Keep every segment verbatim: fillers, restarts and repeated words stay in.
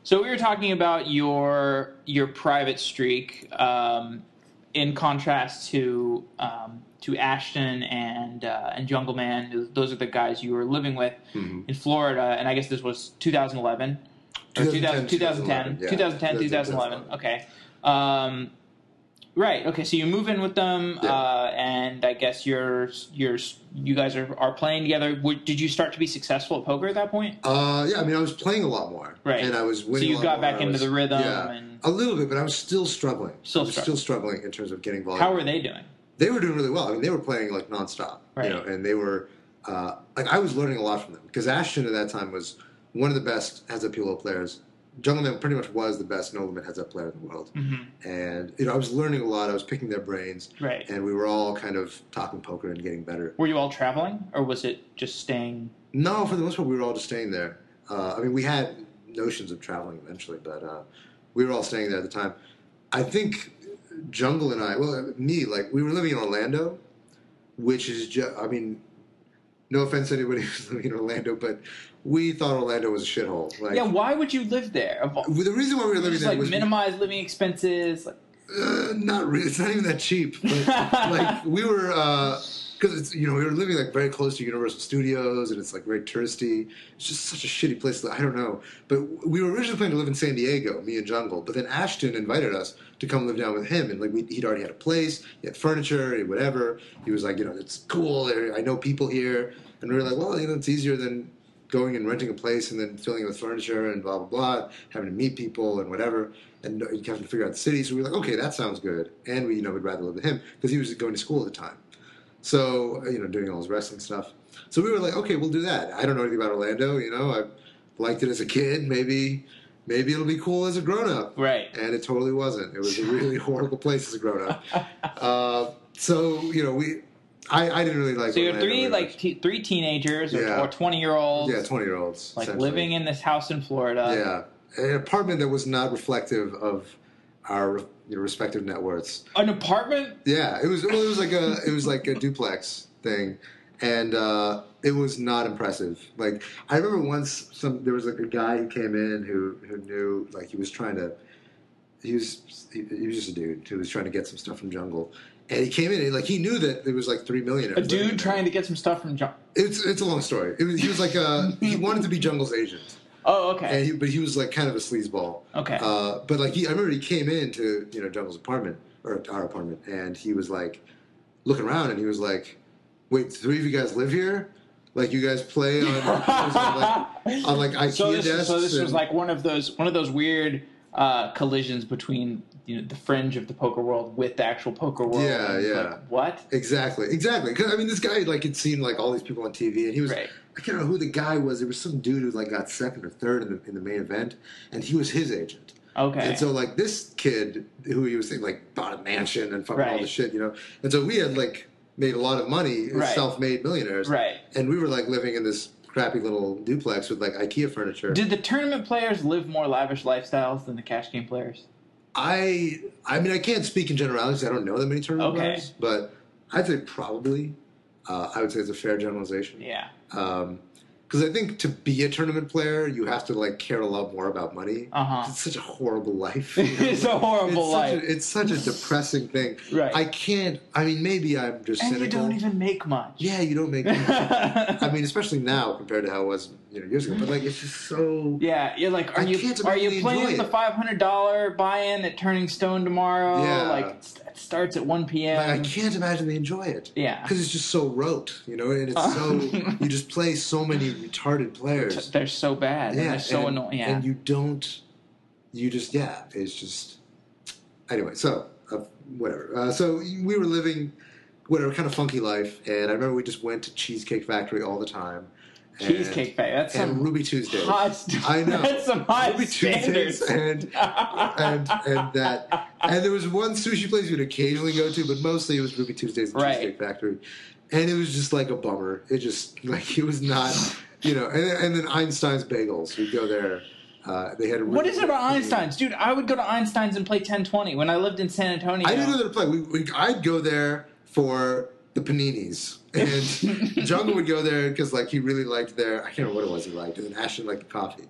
So we were talking about your your private streak, um, in contrast to um, to Ashton and uh, and Jungle Man. Those are the guys you were living with mm-hmm. in Florida, and I guess this was two thousand eleven or two thousand ten, twenty ten, yeah. twenty ten, twenty eleven. Okay. Um, right. Okay. So you move in with them, yeah. uh, and I guess you're you're you guys are, are playing together. Did you start to be successful at poker at that point? Uh, yeah. I mean, I was playing a lot more, right? And I was winning. So you got more. back into was, the rhythm, yeah, and a little bit, but I was still struggling. Still I was struggling. still struggling in terms of getting volume. How were they doing? They were doing really well. I mean, they were playing like nonstop, right? You know, and they were uh, like I was learning a lot from them because Ashton at that time was one of the best heads-up P L O players. Jungleman pretty much was the best no-limit heads-up player in the world. Mm-hmm. And, you know, I was learning a lot. I was picking their brains. Right. And we were all kind of talking poker and getting better. Were you all traveling, or was it just staying? No, for the most part, we were all just staying there. Uh, I mean, we had notions of traveling eventually, but uh, we were all staying there at the time. I think Jungle and I, well, me, like, we were living in Orlando, which is just, I mean, no offense to anybody who's living in Orlando, but we thought Orlando was a shithole. Like, yeah, why would you live there? The reason why we were living just there like was minimize living expenses. Like, uh, not really. It's not even that cheap. But, like we were, because uh, it's you know we were living like very close to Universal Studios, and it's like very touristy. It's just such a shitty place. That, I don't know. But we were originally planning to live in San Diego, me and Jungle. But then Ashton invited us to come live down with him, and like we, he'd already had a place, he had furniture, and whatever. He was like, you know, it's cool. I know people here, and we were like, well, you know, it's easier than going and renting a place and then filling it with furniture and blah, blah, blah, having to meet people and whatever, and having to figure out the city. So we were like, okay, that sounds good. And we, you know, would rather live with him because he was going to school at the time. So, you know, doing all his wrestling stuff. So we were like, okay, we'll do that. I don't know anything about Orlando, you know, I liked it as a kid. Maybe, maybe it'll be cool as a grown-up. Right. And it totally wasn't. It was a really horrible place as a grown-up. Uh, so, you know, we... I, I didn't really like. So you're three like t- three teenagers or, yeah. or twenty year olds. Yeah, twenty year olds. Like living in this house in Florida. Yeah, an apartment that was not reflective of our you know, respective net worths. An apartment? Yeah, it was. Well, it was like a it was like a duplex thing, and uh, it was not impressive. Like I remember once some there was like a guy who came in who who knew like he was trying to. He was he, he was just a dude who was trying to get some stuff from Jungle. And he came in and like he knew that there was like three millionaires. A dude trying to get some stuff from Jungle. It's it's a long story. It was, he was like a he wanted to be Jungle's agent. Oh, okay. And he, but he was like kind of a sleazeball. Okay. Uh, but like he, I remember he came into you know Jungle's apartment or our apartment, and he was like looking around, and he was like, "Wait, three of you guys live here? Like you guys play on on like, on like IKEA so this, desks?" So this and, was like one of those one of those weird uh, collisions between. You know, the fringe of the poker world with the actual poker world. Yeah, yeah. Like, what? Exactly, exactly. Because I mean, this guy like had seen like all these people on T V, and he was. Right. I can't remember who the guy was. There was some dude who like got second or third in the in the main event, and he was his agent. Okay. And so like this kid who he was saying like bought a mansion and fucking right. all this shit, you know. And so we had like made a lot of money, right. self-made millionaires, right? And we were like living in this crappy little duplex with like IKEA furniture. Did the tournament players live more lavish lifestyles than the cash game players? I I mean I can't speak in generalities. I don't know that many tournament okay. players, but I'd say probably. Uh, I would say it's a fair generalization. Yeah. Um, because I think to be a tournament player, you have to like care a lot more about money. Uh-huh. It's such a horrible life. You know? It's a horrible it's life. Such a, it's such a depressing thing. Right. I can't. I mean, maybe I'm just. And cynical. you don't even make much. Yeah, you don't make much. I mean, especially now compared to how it was you know years ago. But like, it's just so. Yeah, you're like, are I you can't are you playing the it. five hundred dollar buy-in at Turning Stone tomorrow? Yeah. Like it starts at one p.m. Like, I can't imagine they enjoy it. Yeah, because it's just so rote, you know, and it's so you just play so many retarded players. They're so bad. Yeah, and they're so and, annoying. Yeah. And you don't, you just yeah, it's just anyway. So uh, whatever. Uh, so we were living whatever kind of funky life, and I remember we just went to Cheesecake Factory all the time. Cheesecake Factory. That's and some Ruby Tuesdays. Hot st- I know. That's some high Ruby standards. Tuesdays and and and that. And there was one sushi place we'd occasionally go to, but mostly it was Ruby Tuesdays and right. Cheesecake Factory. And it was just like a bummer. It just like it was not, you know. And, and then Einstein's Bagels. We'd go there. Uh, they had a really what is it about Einstein's, dude? I would go to Einstein's and play ten twenty when I lived in San Antonio. I didn't go there to play. We, we, I'd go there for the paninis, and Jungle would go there because like he really liked their. I can't remember what it was he liked, and then Ashton liked the coffee.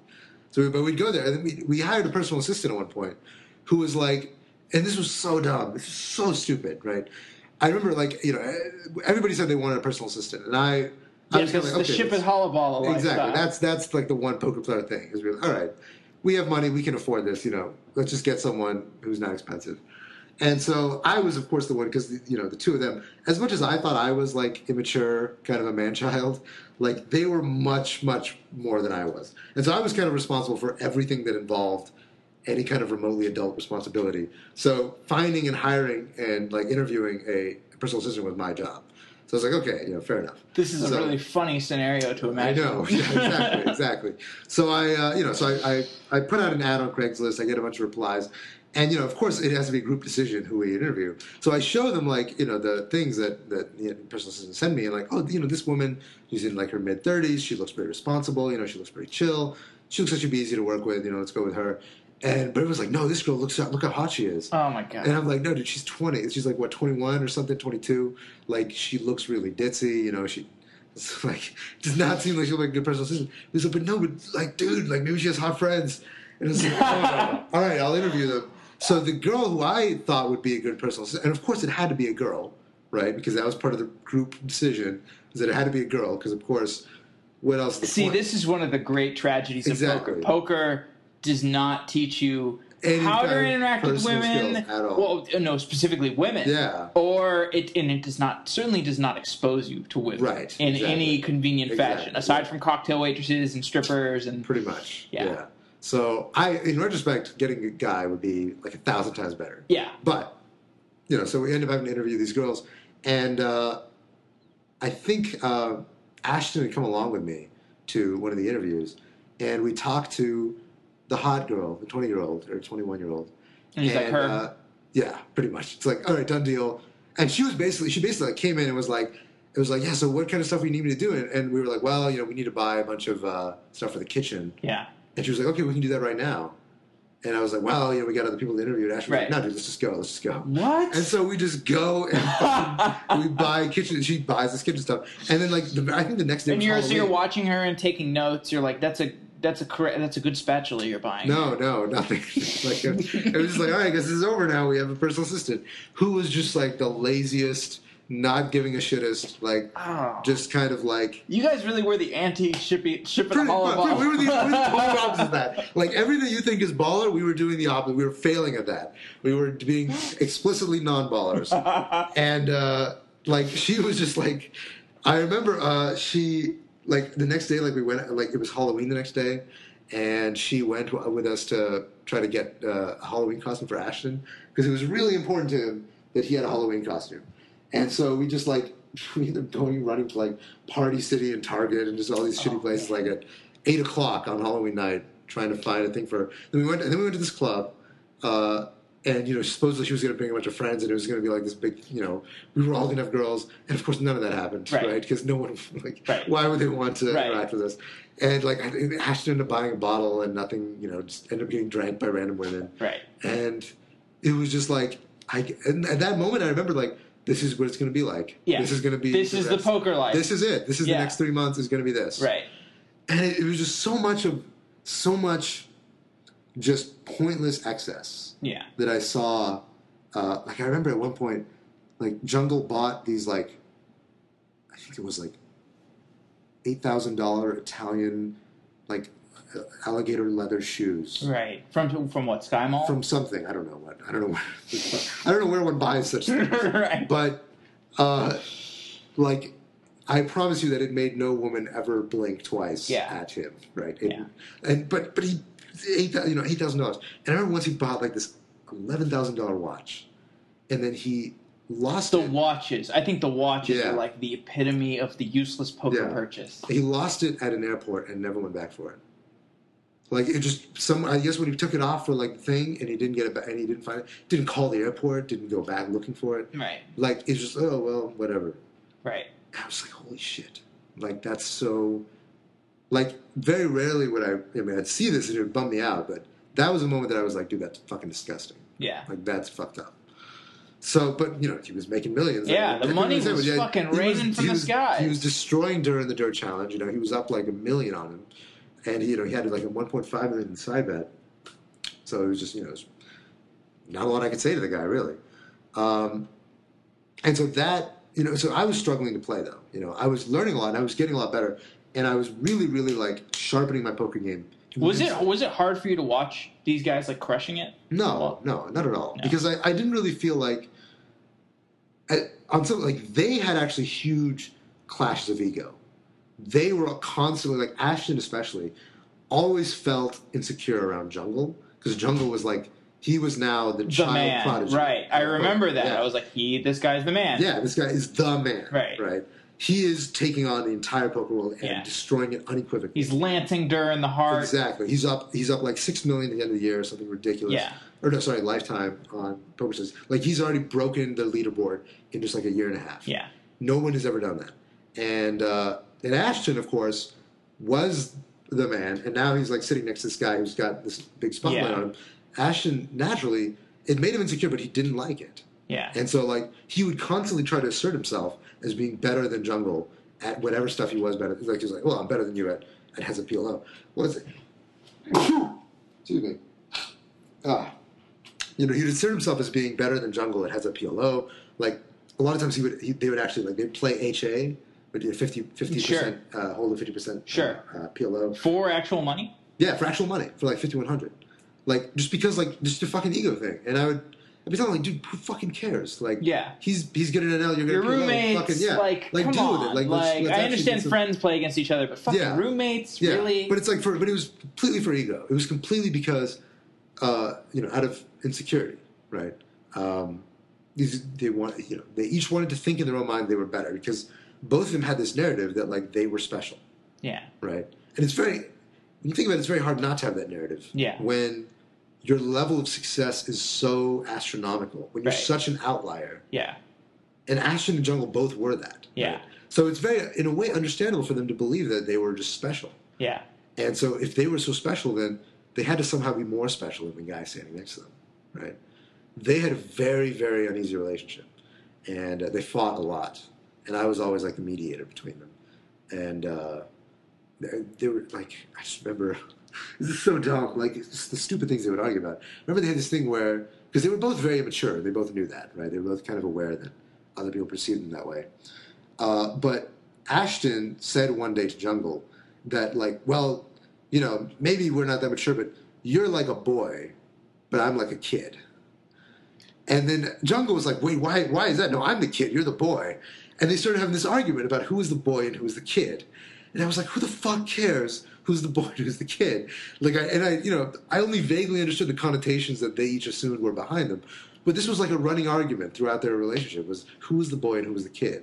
So, we, but we'd go there, and then we we hired a personal assistant at one point, who was like, and this was so dumb, this was so stupid, right? I remember, like, you know, everybody said they wanted a personal assistant, and I, I Yes, was kind it's of like, the okay, ship let's- is hollow ball of exactly. lifestyle. That's that's like the one poker player thing. Because we're like, all right, we have money, we can afford this. You know, let's just get someone who's not expensive. And so I was, of course, the one because you know the two of them. As much as I thought I was like immature, kind of a man child, like they were much much more than I was. And so I was kind of responsible for everything that involved any kind of remotely adult responsibility. So finding and hiring and like interviewing a personal assistant was my job. So I was like, okay, you know, fair enough. This is So- a really funny scenario to I imagine. know, yeah, exactly, exactly. So I, uh, you know, so I, I, I put out an ad on Craigslist. I get a bunch of replies, and you know, of course, it has to be a group decision who we interview. So I show them like, you know, the things that that you know, personal assistants send me, and like, oh, you know, this woman, she's in like her mid thirties. She looks very responsible. You know, she looks very chill. She looks like she'd be easy to work with. You know, let's go with her. And but it was like, no, this girl looks look how hot she is. Oh my god. And I'm like, no, dude, she's twenty. She's like, what, twenty-one or something, twenty-two. Like, she looks really ditzy, you know, she, it's like, does not seem like she'll make a good personal assistant. He's like, but no, but like, dude, like, maybe she has hot friends. And it's like, oh, all right, I'll interview them. So the girl who I thought would be a good personal assistant, and of course it had to be a girl, right? Because that was part of the group decision, is that it had to be a girl, because of course, what else is the See, point? this is one of the great tragedies Exactly. of poker. Poker does not teach you Any how to kind of interact with personal women. skills at all. Well, no, specifically women. Yeah. Or it and it does not certainly does not expose you to women Right, in exactly. any convenient Exactly, fashion, aside yeah. from cocktail waitresses and strippers and Pretty much. Yeah. Yeah. So I, in retrospect, getting a guy would be like a thousand times better. yeah. But, you know, so we end up having to interview these girls. And uh, I think uh, Ashton had come along with me to one of the interviews. And we talked to the hot girl, the twenty-year-old or twenty-one-year-old. And he's like her. Uh, yeah, pretty much. It's like, all right, done deal. And she was basically, she basically like came in and was like, it was like, yeah, so what kind of stuff we need me to do? And, and we were like, well, you know, we need to buy a bunch of uh, stuff for the kitchen. Yeah. And she was like, okay, we can do that right now. And I was like, well, you know, we got other people to interview. And Ashley was Right. like, no, dude, let's just go. Let's just go. What? And so we just go and we buy kitchen. She buys this kitchen stuff. And then, like, the, I think the next day and was you're so you're Halloween. watching her and taking notes. You're like, that's a that's a correct that's a good spatula you're buying. No, no, nothing. like, it, it was just like, all right, I guess this is over now. We have a personal assistant who was just like the laziest, not giving a shittest, like, Oh. just kind of like. You guys really were the anti shippy ship Pretty and hollow much. ball. We were the, we were the total opposite of that. Like everything you think is baller, we were doing the opposite. We were failing at that. We were being explicitly non-ballers. And uh, like she was just like, I remember uh, she like the next day, like we went, like it was Halloween the next day, and she went with us to try to get uh, a Halloween costume for Ashton because it was really important to him that he had a Halloween costume. And so we just like we ended up going running to like Party City and Target and just all these shitty Oh, places man. like at eight o'clock on Halloween night trying to find a thing for her. Then we went and then we went to this club, uh, and you know supposedly she was going to bring a bunch of friends and it was going to be like this big you know we were all going to have girls and of course none of that happened Right. right because no one like Right. why would they want to Right. interact with us and like I think Ashton ended up buying a bottle and nothing you know just ended up getting drank by random women Right. and it was just like I and at that moment I remember like. This is what it's going to be like. Yeah. This is going to be. This is the next- poker life. This is it. This is Yeah. the next three months is going to be this. Right. And it, it was just so much of, so much, just pointless excess Yeah. that I saw. Uh, like I remember at one point, like Jungle bought these like, I think it was like, eight thousand dollar Italian, like, uh, alligator leather shoes. Right. From from what Sky Mall? From something I don't know what I don't know where I don't know where one buys such things. right. But, uh, like, I promise you that it made no woman ever blink twice Yeah. at him, right? It- Yeah. And but but he eight you know eight thousand dollars. And I remember once he bought like this eleven thousand dollar watch, and then he lost The it. watches. I think the watches Yeah. are like the epitome of the useless poker Yeah. purchase. He lost it at an airport and never went back for it. Like it just some I guess when he took it off for like the thing and he didn't get it back and he didn't find it, didn't call the airport, didn't go back looking for it. Right. Like it's just oh well whatever. Right. I was like, holy shit. Like, that's so... Like, very rarely would I... I mean, I'd see this and it would bum me out, but that was a moment that I was like, dude, that's fucking disgusting. Yeah. Like, that's fucked up. So, but, you know, he was making millions. Yeah, I the mean, money he was yeah, fucking he raining from he the was, skies. He was destroying during the Dirt Challenge. You know, he was up like a million on him. and you know he had like a one point five million side bet, so it was just you know it was not a lot I could say to the guy really, um, and so that you know so I was struggling to play though. You know I was learning a lot and I was getting a lot better, and I was really really like sharpening my poker game. Was it was it hard for you to watch these guys like crushing it? No, no, not at all. No. Because I, I didn't really feel like I, on some like they had actually huge clashes of ego. They were constantly like Ashton especially always felt insecure around Jungle because Jungle was like he was now the, The child man, prodigy. right? I remember that. Yeah. I was like, he, this guy's the man. Yeah, this guy is the man. Right. Right. He is taking on the entire poker world and Yeah. destroying it unequivocally. He's lancing Durr in the heart. Exactly. He's up. He's up like six million at the end of the year, or something ridiculous. Yeah. Or no, sorry, lifetime on poker says like he's already broken the leaderboard in just like a year and a half. Yeah. No one has ever done that. And uh, and Ashton, of course, was the man, and now he's like sitting next to this guy who's got this big spotlight Yeah. on him. Ashton naturally, it made him insecure, but he didn't like it. Yeah. And so like he would constantly try to assert himself as being better than Jungle at whatever stuff he was better. Like he's like, well, I'm better than you at at has a P L O. What's it? Excuse me. Ah, you know, he would assert himself as being better than Jungle at has a P L O. Like a lot of times he would, he, they would actually like they'd play H A, but do fifty percent Sure. uh, hold a fifty percent Sure. uh, uh, P L O. For actual money? Yeah, for actual money for like fifty one hundred. Like just because like just a fucking ego thing. And I would. I'd be telling like, dude, who fucking cares? Like, Yeah. he's he's getting an L. You're Your gonna roommates, fucking, yeah. like, like come deal on. with it. Like, Like, let's, let's I actually understand get some- friends play against each other, but fucking Yeah. roommates, Yeah, really? but it's like for, but it was completely for ego. It was completely because, uh, you know, out of insecurity, right? Um, these they want, you know, they each wanted to think in their own mind they were better because both of them had this narrative that like they were special, yeah. right? And it's very, when you think about it, it's very hard not to have that narrative. Yeah. When your level of success is so astronomical, when you're Right. such an outlier, Yeah. and Ashton and Jungle both were that. Yeah. right? So it's very, in a way, understandable for them to believe that they were just special. Yeah. And so if they were so special, then they had to somehow be more special than the guy standing next to them, right? They had a very, very uneasy relationship, and uh, they fought a lot. And I was always like the mediator between them. And uh, they, they were like, I just remember, this is so dumb, like it's just the stupid things they would argue about. Remember they had this thing where, because they were both very immature, they both knew that, right? They were both kind of aware that other people perceived them that way. Uh, but Ashton said one day to Jungle that, like, well, you know, maybe we're not that mature, but you're like a boy, but I'm like a kid. And then Jungle was like, wait, why, why is that? No, I'm the kid, you're the boy. And they started having this argument about who was the boy and who was the kid. And I was like, who the fuck cares who's the boy and who's the kid? Like, I, and I, you know, I only vaguely understood the connotations that they each assumed were behind them. But this was like a running argument throughout their relationship, was who was the boy and who was the kid.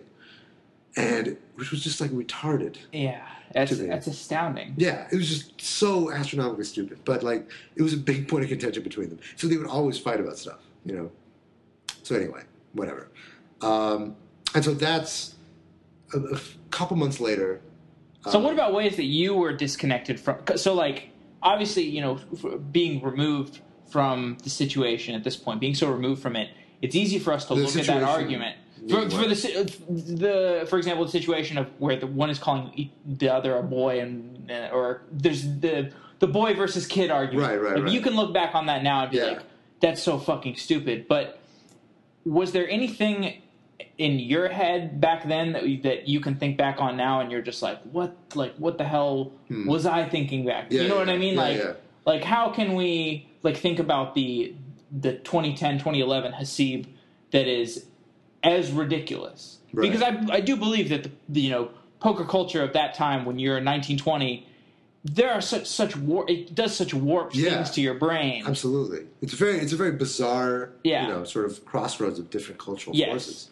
And which was just like retarded. Yeah. That's, To me. that's astounding. Yeah, it was just so astronomically stupid. But like, it was a big point of contention between them. So they would always fight about stuff, you know. So anyway, whatever. Um, and so that's a, a couple months later. So um, what about ways that you were disconnected from? So like, obviously, you know, f- being removed from the situation at this point, being so removed from it, it's easy for us to The look at that situation argument. For, meaning for what? the si- the for example, the situation of where the one is calling e- the other a boy, and uh, or there's the the boy versus kid argument. Right, right, Like, right. you can look back on that now and be Yeah. like, that's so fucking stupid. But was there anything in your head back then that you, that you can think back on now and you're just like, what, like, what the hell Hmm. was I thinking back? Yeah, you know what yeah, I mean? yeah, like, yeah. like how can we like think about the the twenty ten, twenty eleven Hasib that is as ridiculous? Right. Because I I do believe that the, the you know poker culture of that time when you're nineteen, twenty, there are such such war it does such warped Yeah. things to your brain. Absolutely, it's a very it's a very bizarre, Yeah. you know, sort of crossroads of different cultural Yes. forces.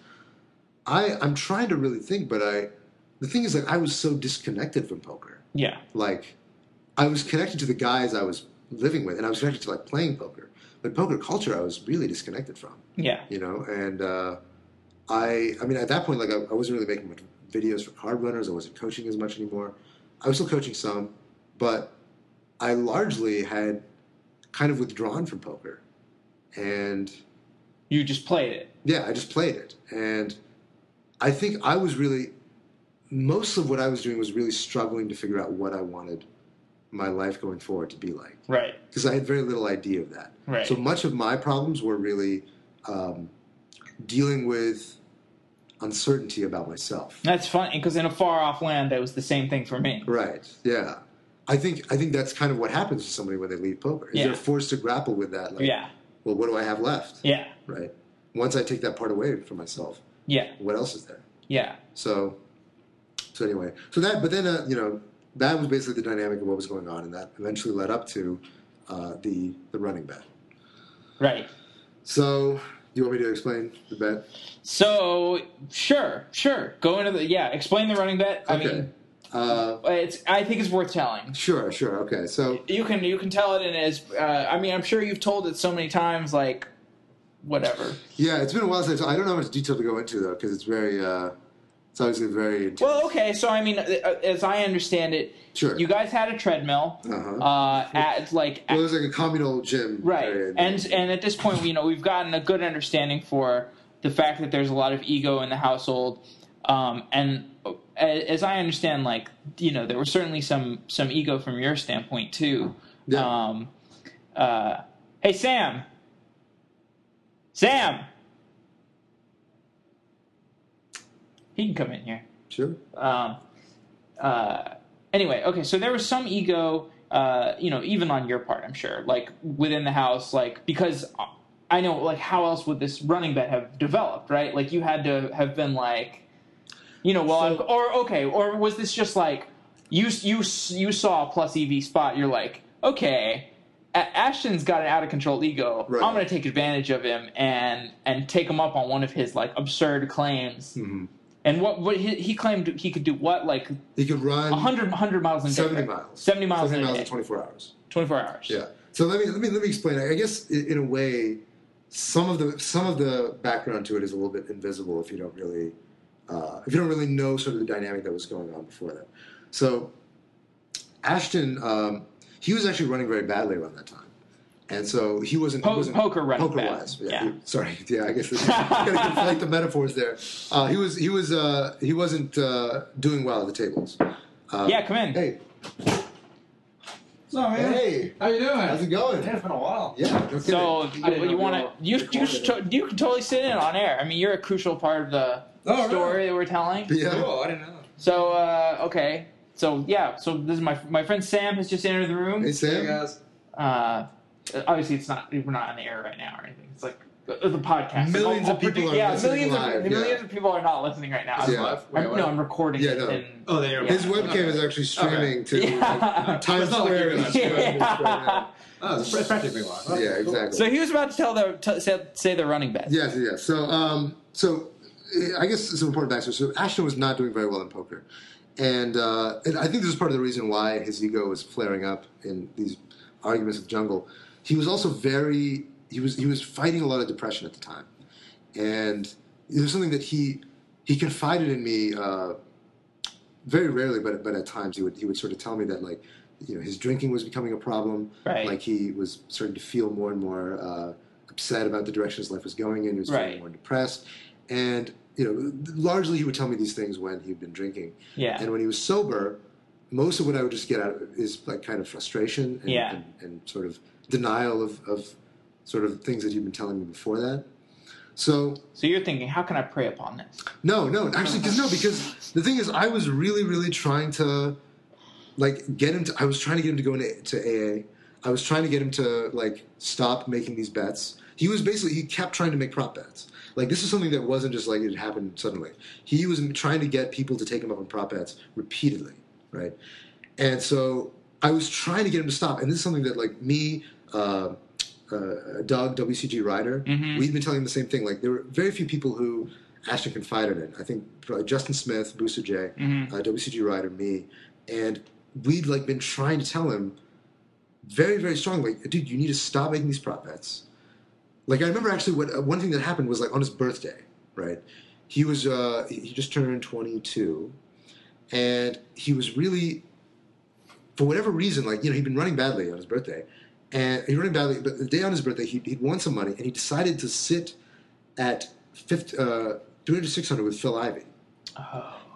I I'm trying to really think, but I the thing is like I was so disconnected from poker. Yeah. Like I was connected to the guys I was living with, and I was connected to like playing poker. But poker culture, I was really disconnected from. Yeah. You know, and uh, I I mean at that point like I, I wasn't really making much videos for card runners. I wasn't coaching as much anymore. I was still coaching some, but I largely had kind of withdrawn from poker, and You just played it. yeah, I just played it. And I think I was really, most of what I was doing was really struggling to figure out what I wanted my life going forward to be like. Right. Because I had very little idea of that. Right. So much of my problems were really um, dealing with uncertainty about myself. That's funny, because in a far-off land, that was the same thing for me. Right. Yeah. I think I think that's kind of what happens to somebody when they leave poker. Is Yeah. they're forced to grapple with that. Like, Yeah. well, what do I have left? Yeah. Right. Once I take that part away from myself, Yeah. what else is there? Yeah. So, so anyway, so that, but then, uh, you know, that was basically the dynamic of what was going on, and that eventually led up to uh, the the running bet. Right. So, do you want me to explain the bet? So, sure, sure. Go into the, yeah, explain the running bet. I Okay. mean, Uh, it's, I think it's worth telling. sure, sure. Okay, so You can, you can tell it in as, uh, I mean, I'm sure you've told it so many times, like, whatever. yeah, it's been a while since I don't know how much detail to go into though, because it's very, uh, it's obviously very intense. Well, okay, so I mean, uh, as I understand it, Sure. you guys had a treadmill, Uh-huh. uh, at, like, Well, it was like a communal gym. right, area. and and at this point, you know, we've gotten a good understanding for the fact that there's a lot of ego in the household, um, and a- as I understand, like, you know, there was certainly some some ego from your standpoint too. Yeah. Um, uh, hey, Sam. Sam. He can come in here. Sure. Um, uh, anyway, okay, so there was some ego, uh, you know, even on your part, I'm sure, like within the house, like because I know, like, how else would this running bet have developed, right? Like, you had to have been like, you know, well, So- I'm, or okay, or was this just like you you you saw a plus E V spot, you're like, okay, A- Ashton's got an out of control ego, Right. I'm going to take advantage of him and and take him up on one of his like absurd claims. hmm And what what he, he claimed he could do what, like He could run one hundred, one hundred miles in a day, seventy right? miles. seventy miles seventy in a miles day. in twenty-four hours. twenty-four hours. Yeah. So let me let me let me explain. I guess in, in a way, some of the some of the background to it is a little bit invisible if you don't really uh, if you don't really know sort of the dynamic that was going on before that. So Ashton, um, he was actually running very badly around that time, and so he wasn't, Po- he wasn't poker running poker bad. wise. Yeah. Yeah. he- sorry. Yeah. I guess it's, gotta conflate the metaphors there. Uh, he was he was uh, he wasn't uh, doing well at the tables. Uh, Yeah, come in. Hey. What's up, man? Hey. How you doing? How's it going? Yeah, it's been a while. Yeah. No kidding. So I didn't you, know you if want you to were you you should to, you can totally sit in on air. I mean, you're a crucial part of the Oh, really? story that we're telling. Yeah. Cool, I didn't know. So uh, okay, so yeah, so this is my my friend Sam has just entered the room. Hey, Hey, Sam. guys. Uh, obviously, it's not we're not on the air right now or anything. It's like the, the podcast. Millions I'll- of I'll people predict- are yeah, listening millions live, of yeah. millions of people are not listening right now. Yeah. Live? Wait, I'm, what? no, I'm recording Yeah, it. no. And, Oh, they are. His Yeah. webcam is actually streaming to Yeah. like, Times It's not like Square. you're and gonna- Australia right now. Oh, it's it's practically live. Okay, Yeah, cool. exactly. So he was about to tell the t- say, say the running bet. Yes, yes. So, um, so uh, I guess some important backstory. So Ashton was not doing very well in poker, and, uh, and I think this is part of the reason why his ego was flaring up in these arguments with Jungle. He was also very he was he was fighting a lot of depression at the time, and it was something that he he confided in me uh, very rarely, but but at times he would he would sort of tell me that like you know his drinking was becoming a problem, Right. like he was starting to feel more and more uh, upset about the direction his life was going in. He was Right. feeling more depressed, and you know largely he would tell me these things when he'd been drinking, Yeah. and when he was sober, most of what I would just get out of is like kind of frustration and, Yeah. and, and sort of denial of, of sort of things that he'd been telling me before that. So So you're thinking, how can I prey upon this? no, no, actually, because no, because the thing is, I was really, really trying to like get him to. I was trying to get him to go into to A A. I was trying to get him to like stop making these bets. He was basically he kept trying to make prop bets. Like this is something that wasn't just like it happened suddenly. He was trying to get people to take him up on prop bets repeatedly, right? And so I was trying to get him to stop. And this is something that like me, uh, uh, Doug, W C G Ryder, Mhm. we'd been telling him the same thing. Like there were very few people who Ashton confided in. I think probably Justin Smith, Booster J, Mhm. uh, W C G Ryder, me, and we'd like been trying to tell him very, very strongly, like, dude, you need to stop making these prop bets. Like I remember actually what uh, one thing that happened was like on his birthday, right? He was uh, he just turned twenty-two, and he was really, for whatever reason, like you know he'd been running badly on his birthday, and he was running badly. But the day on his birthday, he, he'd won some money, and he decided to sit at fifty, uh, three hundred, six hundred with Phil Ivey. Oh.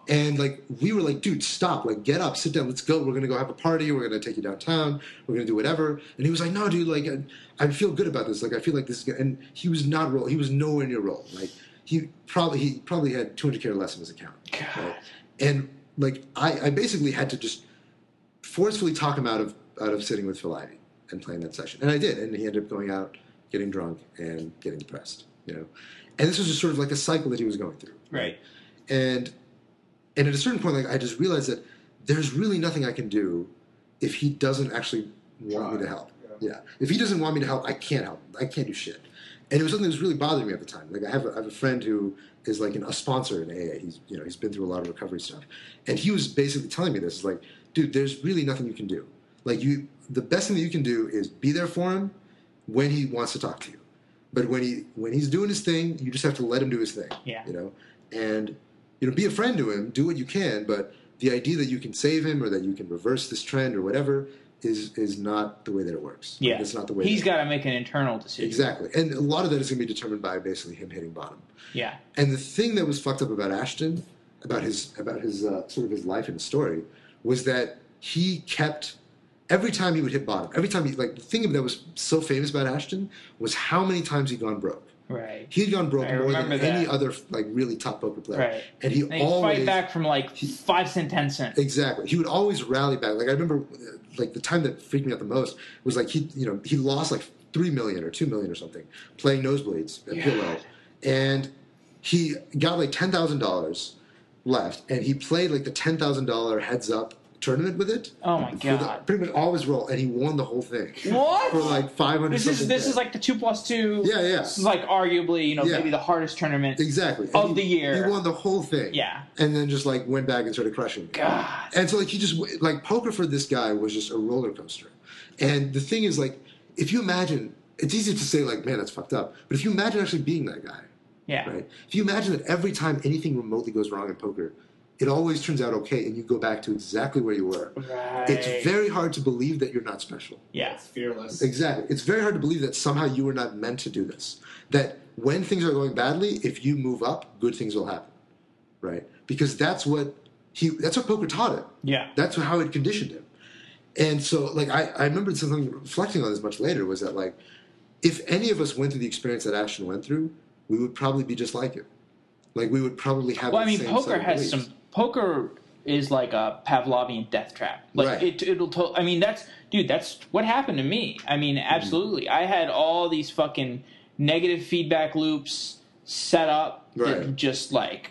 And, like, we were like, dude, stop. Like, get up, sit down, let's go. We're going to go have a party. We're going to take you downtown. We're going to do whatever. And he was like, no, dude, like, I, I feel good about this. Like, I feel like this is good. And he was not roll. He was nowhere near roll. Like, he probably he probably had two hundred K or less in his account. Right? And, like, I, I basically had to just forcefully talk him out of out of sitting with Phil Ivey and playing that session. And I did. And he ended up going out, getting drunk, and getting depressed, you know. And this was just sort of like a cycle that he was going through. Right. And and at a certain point, like, I just realized that there's really nothing I can do if he doesn't actually want me to help. Yeah. yeah. If he doesn't want me to help, I can't help. I can't do shit. And it was something that was really bothering me at the time. Like, I have a, I have a friend who is like an, a sponsor in A A. He's, you know, he's been through a lot of recovery stuff. And he was basically telling me this. It's like, dude, there's really nothing you can do. Like, you, the best thing that you can do is be there for him when he wants to talk to you. But when he when he's doing his thing, you just have to let him do his thing. Yeah. You know? And, you know, be a friend to him, do what you can, but the idea that you can save him or that you can reverse this trend or whatever is is not the way that it works. Yeah. Like, it's not the way. He's got to make an internal decision. Exactly. And a lot of that is going to be determined by basically him hitting bottom. Yeah. And the thing that was fucked up about Ashton, about his about his uh, sort of his life and his story, was that he kept every time he would hit bottom, every time he, like, the thing that was so famous about Ashton was how many times he'd gone broke. Right. He'd gone broke I more than that. any other, like, really top poker player. Right. And he and he'd always fight back from like five cent, ten cent. Exactly. He would always rally back. Like, I remember, like, the time that freaked me out the most was like he, you know, he lost like three million or two million or something playing nosebleeds at P L L, and he got like ten thousand dollars left, and he played like the ten thousand dollar heads up tournament with it. Oh my god! The, pretty much all his roll, and he won the whole thing. What? For like five hundred. This is this is like the two plus two. Yeah, yeah. This is like arguably, you know, yeah. maybe the hardest tournament exactly of he, the year. He won the whole thing. Yeah. And then just like went back and started crushing. God. And so like he just like poker for this guy was just a roller coaster. And the thing is, like, if you imagine, it's easy to say like, man, that's fucked up. But if you imagine actually being that guy, yeah, right? If you imagine that every time anything remotely goes wrong in poker, it always turns out okay, and you go back to exactly where you were. Right. It's very hard to believe that you're not special. Yeah, it's fearless. Exactly. It's very hard to believe that somehow you were not meant to do this. That when things are going badly, if you move up, good things will happen, right? Because that's what he. That's what poker taught him. Yeah. That's how it conditioned him. And so, like, I, I remember something reflecting on this much later was that, like, if any of us went through the experience that Ashton went through, we would probably be just like him. Like, we would probably have. Well, I the mean, same poker set of has beliefs. some. Poker is like a Pavlovian death trap. Like Right. it, it'll. To, I mean, that's dude. That's what happened to me. I mean, absolutely. Mm-hmm. I had all these fucking negative feedback loops set up that Right. just like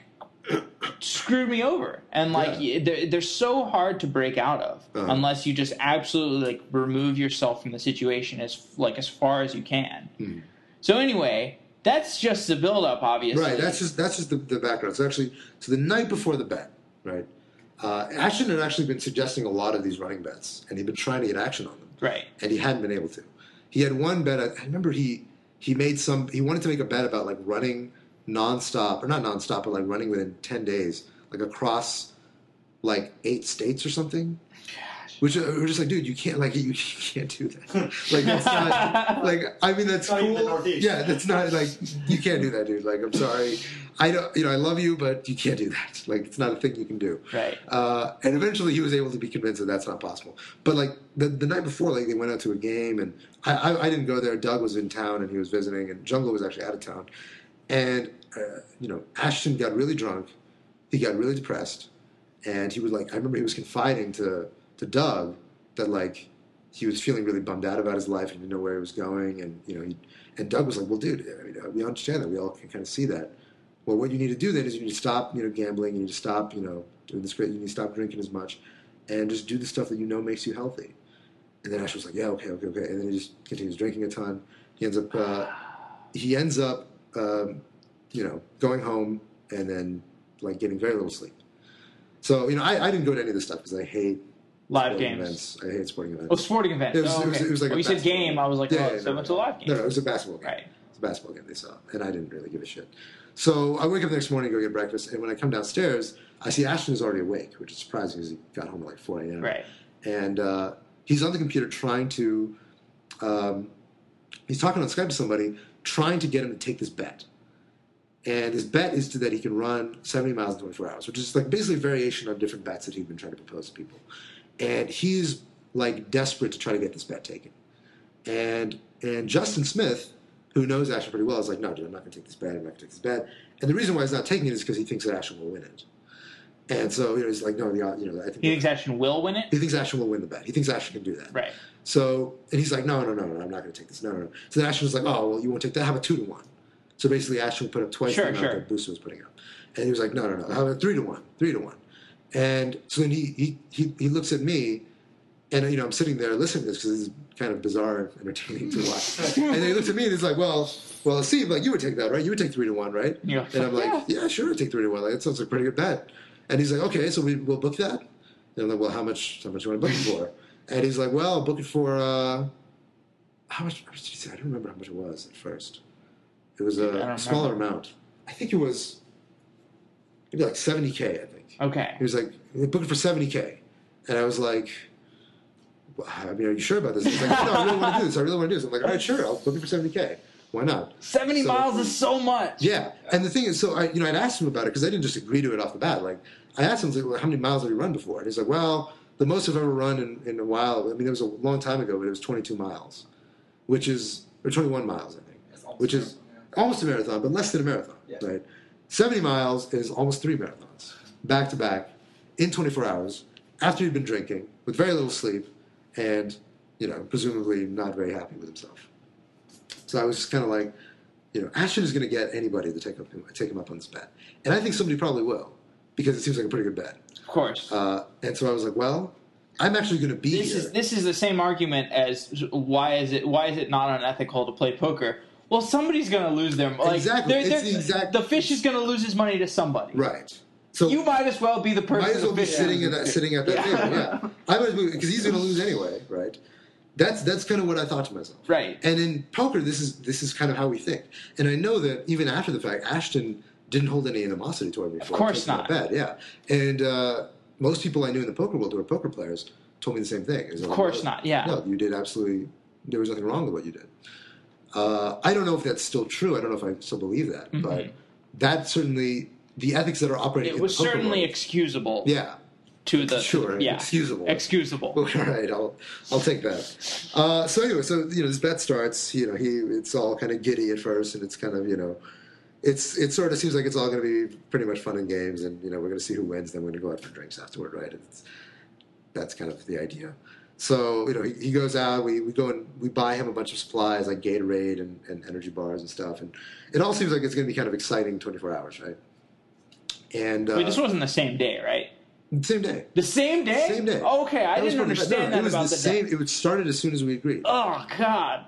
screwed me over, and like Yeah. they're, they're so hard to break out of Uh-huh. unless you just absolutely like remove yourself from the situation as like as far as you can. Hmm. So anyway. That's just the build-up, obviously. Right. That's just that's just the, the background. So actually, so the night before the bet, right? Uh, Ashton had actually been suggesting a lot of these running bets, and he'd been trying to get action on them, right? And he hadn't been able to. He had one bet. I remember he he made some. He wanted to make a bet about like running nonstop, or not nonstop, but like running within ten days, like across like eight states or something. Which uh, we're just like, dude, you can't like you, you can't do that. Like that's not like I mean that's Not even the cool. Northeast. Yeah, that's not like you can't do that, dude. Like I'm sorry, I don't you know I love you, but you can't do that. Like it's not a thing you can do. Right. Uh, and eventually he was able to be convinced that that's not possible. But like the the night before, like they went out to a game, and I I, I didn't go there. Doug was in town and he was visiting, and Jungle was actually out of town. And uh, you know Ashton got really drunk, he got really depressed, and he was like I remember he was confiding to. to Doug that like he was feeling really bummed out about his life and didn't know where he was going, and you know he and Doug was like, well, dude, I mean, we understand that, we all can kind of see that. Well, what you need to do then is you need to stop, you know, gambling, you need to stop, you know, doing this great, you need to stop drinking as much, and just do the stuff that you know makes you healthy. And then Ash was like, yeah, okay, okay, okay, and then he just continues drinking a ton. He ends up, uh, he ends up, um, you know, going home and then like getting very little sleep. So you know, I, I didn't go to any of this stuff because I hate. Live Sporting games. Events. I hate sporting events. Oh, sporting events. It was, oh, it was, okay. it was like well, a you said basketball game. game. I was like, Yeah, oh, yeah, so no, I went no, to a live game. No, no, it was a basketball game. Right. It's a basketball game they saw, and I didn't really give a shit. So I wake up the next morning, go get breakfast, and when I come downstairs, I see Ashton is already awake, which is surprising because he got home at like four a.m. Right. And uh, he's on the computer trying to, um, he's talking on Skype to somebody, trying to get him to take this bet. And his bet is to that he can run seventy miles in twenty-four hours, which is like basically a variation on different bets that he'd been trying to propose to people. And he's like desperate to try to get this bet taken. And and Justin Smith, who knows Ashton pretty well, is like, no, dude, I'm not going to take this bet. I'm not going to take this bet. And the reason why he's not taking it is because he thinks that Ashton will win it. And so, you know, he's like, no, the, you know, I think he thinks Ashton will win it. He thinks Ashton will win the bet. He thinks Ashton can do that. Right. So, and he's like, no, no, no, no, I'm not going to take this. No, no, no. So then Ashton was like, oh, well, you won't take that. How about two to one? So basically, Ashton put up twice sure, the amount sure. that Booster was putting up. And he was like, no, no, no. How about three to one? Three to one. And so then he he he, he looks at me, and you know I'm sitting there listening to this because it's kind of bizarre and entertaining to watch. And then he looks at me and he's like, well, well, Steve, like you would take that, right? You would take three to one, right? Yeah. And I'm like, yeah, yeah sure, I'd take three to one. Like that sounds like a pretty good bet. And he's like, okay, so we we'll book that. And I'm like, well, how much? How much do you want to book it for? And he's like, well, I'll book it for uh, how much? How much did he say? I don't remember how much it was at first. It was a smaller amount. I think it was maybe like seventy K, I think. Okay. He was like, book it for seventy K. And I was like, well, I mean, are you sure about this? He's like, no, I really want to do this. I really want to do this. I'm like, all right, sure, I'll book it for seventy K. Why not? seventy so, miles is so much. Yeah. And the thing is, so I, you know, I'd asked him about it because I didn't just agree to it off the bat. Like, I asked him, like, well, how many miles have you run before? And he's like, well, the most I've ever run in, in a while, I mean, it was a long time ago, but it was twenty-two miles, which is, or twenty-one miles, I think, which is almost a marathon, but less than a marathon, yeah. Right? seventy miles is almost three marathons, back to back, in twenty-four hours, after he'd been drinking, with very little sleep, and, you know, presumably not very happy with himself. So I was just kind of like, you know, Ashton is going to get anybody to take, up, take him up on this bet. And I think somebody probably will, because it seems like a pretty good bet. Of course. Uh, and so I was like, well, I'm actually going to be this here. Is, this is the same argument as why is it why is it not unethical to play poker? Well, somebody's going to lose their money. Exactly. They're, they're, it's the, exact, the fish is going to lose his money to somebody. Right. So you might as well be the person. Might as well the be fish sitting at that sitting at that yeah. table. Yeah. I might as well, because he's going to lose anyway, right? That's that's kind of what I thought to myself. Right. And in poker, this is this is kind of how we think. And I know that even after the fact, Ashton didn't hold any animosity toward me. Of course not. Bad. Yeah. And uh, most people I knew in the poker world who were poker players told me the same thing. Of course not. Yeah. No, you did absolutely. There was nothing wrong with what you did. Uh, I don't know if that's still true. I don't know if I still believe that, mm-hmm. but that certainly the ethics that are operating. It in was the poker certainly world, excusable. Yeah. To the sure, yeah, excusable, excusable. All right, I'll I'll take that. Uh, so anyway, so you know, this bet starts. You know, he it's all kind of giddy at first, and it's kind of you know, it's it sort of seems like it's all going to be pretty much fun and games, and you know, we're going to see who wins. Then we're going to go out for drinks afterward, right? It's, that's kind of the idea. So you know, he, he goes out. We, we go and we buy him a bunch of supplies like Gatorade and, and energy bars and stuff, and it all seems like it's going to be kind of exciting twenty-four hours, right? And uh, wait, this wasn't the same day, right? Same day. The same day? Same day. Oh, okay, I that didn't understand no, that it was about the, the same. day. It was started as soon as we agreed. Oh God.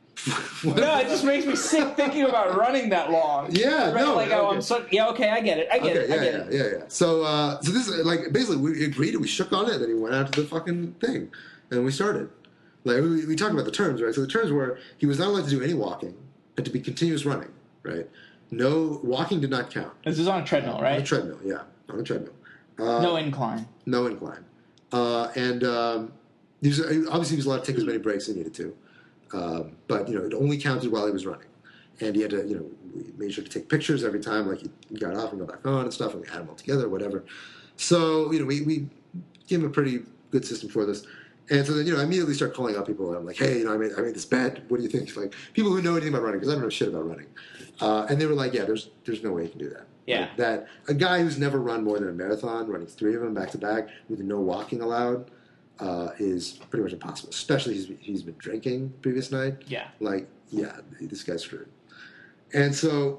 No, it just makes me sick thinking about running that long. Yeah, right? no. Like, okay. oh, I'm so yeah. Okay, I get it. I get okay, it. yeah, I get yeah, it. yeah, yeah. So, uh, so this is like basically we agreed. We shook on it. Then he went out to the fucking thing, and we started. Like we, we talked about the terms, right? So the terms were he was not allowed to do any walking, and to be continuous running, right? No walking did not count. This is on a treadmill, right? On a treadmill, yeah, on a treadmill. Uh, no incline. No incline. Uh, and um, he was, obviously he was allowed to take as many breaks as he needed to. Um, but, you know, it only counted while he was running. And he had to, you know, we made sure to take pictures every time, like he got off and got back on and stuff, and we had them all together, whatever. So, you know, we, we gave him a pretty good system for this. And so then, you know, I immediately start calling out people, and I'm like, hey, you know, I made, I made this bet. What do you think? Like, people who know anything about running, because I don't know shit about running. Uh, and they were like, yeah, there's there's no way you can do that. Yeah. Like that a guy who's never run more than a marathon, running three of them back to back with no walking allowed, uh, is pretty much impossible. Especially he's he's been drinking the previous night. Yeah. Like, yeah, this guy's screwed. And so,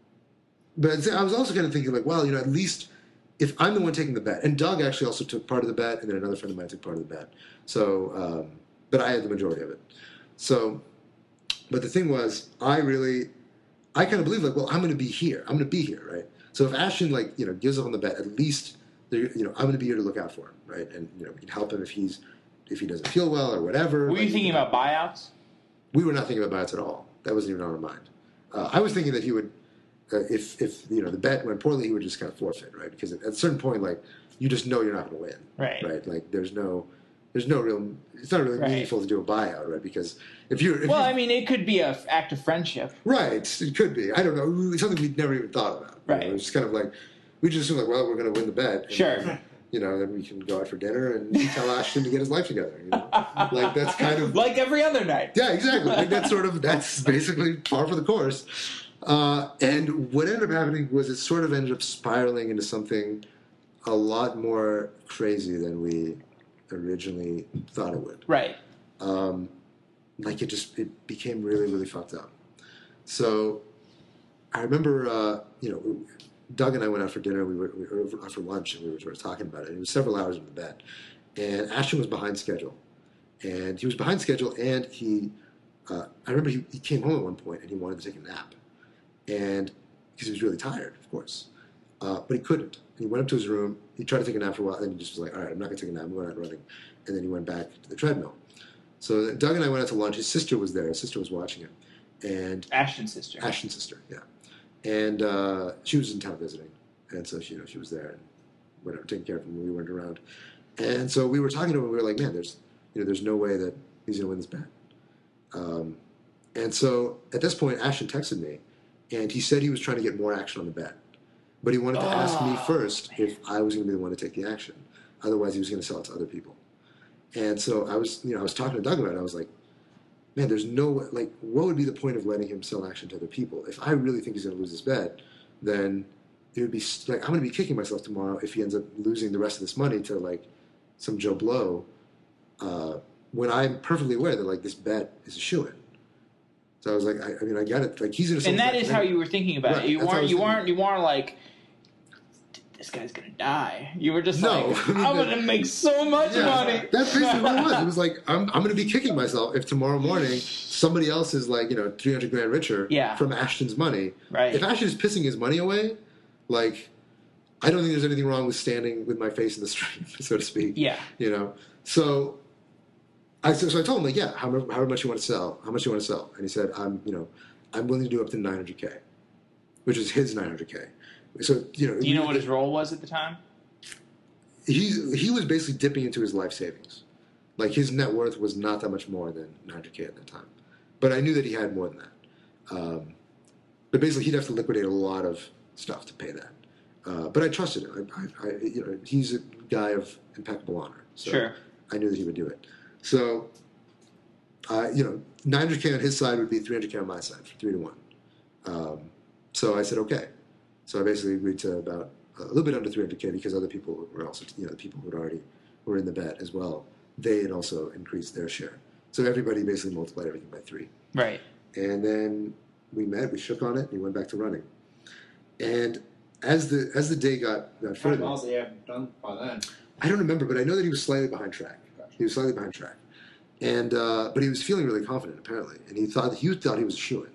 but I was also kind of thinking like, well, you know, at least if I'm the one taking the bet, and Doug actually also took part of the bet, and then another friend of mine took part of the bet. So, um, but I had the majority of it. So, but the thing was, I really, I kind of believe like, well, I'm going to be here. I'm going to be here, right? So if Ashton like, you know, gives up on the bet, at least, you know, I'm going to be here to look out for him, right? And you know, we can help him if he's if he doesn't feel well or whatever. Were like, you thinking about buyouts? We were not thinking about buyouts at all. That wasn't even on our mind. Uh, I was thinking that he would, uh, if if you know the bet went poorly, he would just kind of forfeit, right? Because at a certain point, like you just know you're not going to win, right? Right? Like there's no, there's no real. It's not really Right. meaningful to do a buyout, right? Because if you're, if Well, you, I mean, it could be an act of friendship. right, it could be. I don't know. It's something we'd never even thought about. You Right. know, it's kind of like we just assume like, well, we're going to win the bet. and Sure. then, you know, then we can go out for dinner and tell Ashton to get his life together. You know, like that's kind of Like every other night. yeah, exactly. Like that's sort of that's basically par for the course. Uh, and what ended up happening was it sort of ended up spiraling into something a lot more crazy than we originally thought it would. Right. Um, like it just it became really really fucked up. So I remember, uh, you know, Doug and I went out for dinner. We were, we were out for lunch, and we were sort of talking about it. It was several hours into the bed, and Ashton was behind schedule, and he was behind schedule, and he, uh, I remember he, he came home at one point, and he wanted to take a nap, and because he was really tired, of course, uh, but he couldn't. He went up to his room. He tried to take a nap for a while, and he just was like, "All right, I'm not going to take a nap. I'm going out running," and then he went back to the treadmill. So Doug and I went out to lunch. His sister was there. His sister was watching him, and Ashton's sister. Ashton's sister, yeah. And uh, she was in town visiting, and so she, you know, she was there and whatever, taking care of him when we weren't around. And so we were talking to him, and we were like, "Man, there's, you know, there's no way that he's going to win this bet." Um, and so at this point, Ashton texted me, and he said he was trying to get more action on the bet, but he wanted to ask me Oh, first if I was going to be the one to take the action. Otherwise, he was going to sell it to other people. And so I was, you know, I was talking to Doug about it. I was like, man, there's no, like, what would be the point of letting him sell action to other people? If I really think he's going to lose this bet, then it would be, like, I'm going to be kicking myself tomorrow if he ends up losing the rest of this money to, like, some Joe Blow, uh, when I'm perfectly aware that, like, this bet is a shoo-in. So I was like, I, I mean, I got it. Like, he's going to And that is how you were thinking about Right, it. You that's how I weren't. was You thinking. weren't. You weren't like, this guy's gonna die. You were just No, like, I mean, I'm the- gonna make so much Yeah, money. that's basically what it was. It was like, I'm, I'm going to be kicking myself if tomorrow morning somebody else is, like, you know, three hundred grand richer Yeah. from Ashton's money. Right. If Ashton is pissing his money away, like, I don't think there's anything wrong with standing with my face in the stream, so to speak. Yeah. You know? So I, so, so I told him, like, yeah, however, however much you want to sell, how much you want to sell. And he said, I'm, you know, I'm willing to do up to nine hundred K, which is his nine hundred K. So, you know. Do you know what his role was at the time? He, he was basically dipping into his life savings. Like, his net worth was not that much more than nine hundred K at that time. But I knew that he had more than that. Um, but basically, he'd have to liquidate a lot of stuff to pay that. Uh, but I trusted him. I, I, I, you know, he's a guy of impeccable honor. So Sure. I knew that he would do it. So, uh, you know, nine hundred K on his side would be three hundred K on my side for three to one. Um, so I said, okay. So I basically agreed to about a little bit under three hundred K because other people were also, you know, the people who had already were in the bet as well. They had also increased their share. So everybody basically multiplied everything by three. Right. And then we met, we shook on it, and we went back to running. And as the as the day got, got How many further, miles did you have done by then? I don't remember, but I know that he was slightly behind track. He was slightly behind track, and uh, but he was feeling really confident apparently, and he thought he thought he was a shoo-in.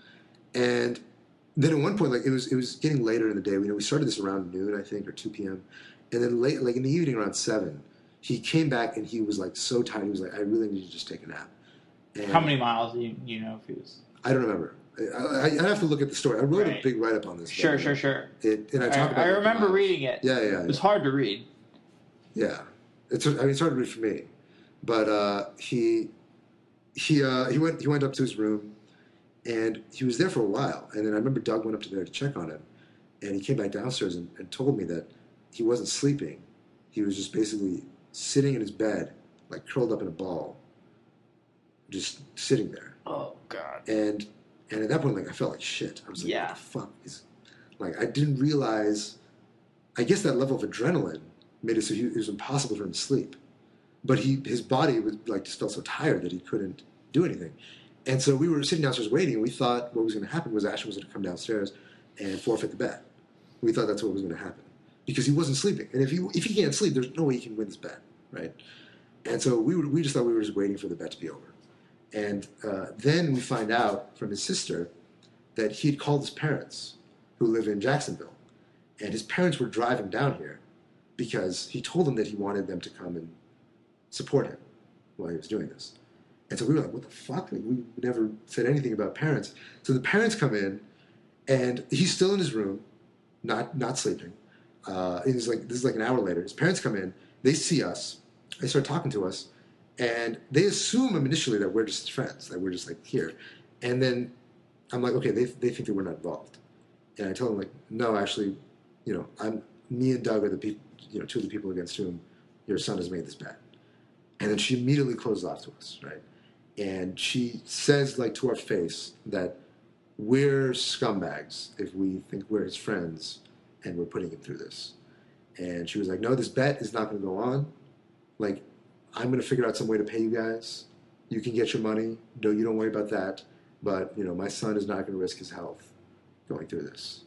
And then at one point, like it was it was getting later in the day. You know, we started this around noon, I think, or two p.m. And then late, like in the evening, around seven, he came back and he was like so tired. He was like, "I really need to just take a nap." And How many miles do you, you know if he was? I don't remember. I, I, I'd have to look at the story. I wrote Right. a big write-up on this. Sure, but, sure, sure. It, and I I, talk about. I it remember miles. reading it. Yeah, yeah, It was yeah. hard to read. Yeah, it's. I mean, it's hard to read for me, but uh, he he uh, he went he went up to his room, and he was there for a while. And then I remember Doug went up to there to check on him, and he came back downstairs and, and told me that he wasn't sleeping. He was just basically sitting in his bed, like curled up in a ball, just sitting there. Oh God. And and at that point, like I felt like shit. I was like, Yeah. what the fuck is? Like I didn't realize. I guess that level of adrenaline made it so he, it was impossible for him to sleep. But he his body was like just felt so tired that he couldn't do anything. And so we were sitting downstairs waiting, and we thought what was going to happen was Ashton was going to come downstairs and forfeit the bet. We thought that's what was going to happen because he wasn't sleeping. And if he if he can't sleep, there's no way he can win this bet, right? And so we were, we just thought we were just waiting for the bet to be over. And uh, then we find out from his sister that he had called his parents, who live in Jacksonville, and his parents were driving down here because he told them that he wanted them to come and support him while he was doing this. And so we were like, what the fuck? Like, we never said anything about parents. So the parents come in, and he's still in his room, not not sleeping. Uh, and he's like, this is like an hour later. His parents come in, they see us, they start talking to us, and they assume initially that we're just friends, that we're just like here, and then I'm like, okay, they they think that we're not involved, and I tell them like, no, actually, you know, I'm me and Doug are the people, you know, two of the people against whom your son has made this bet, and then she immediately closes off to us, right, and she says like to our face that we're scumbags if we think we're his friends and we're putting him through this. And she was like, no, this bet is not going to go on. Like, I'm going to figure out some way to pay you guys. You can get your money. No, you don't worry about that. But, you know, my son is not going to risk his health going through this.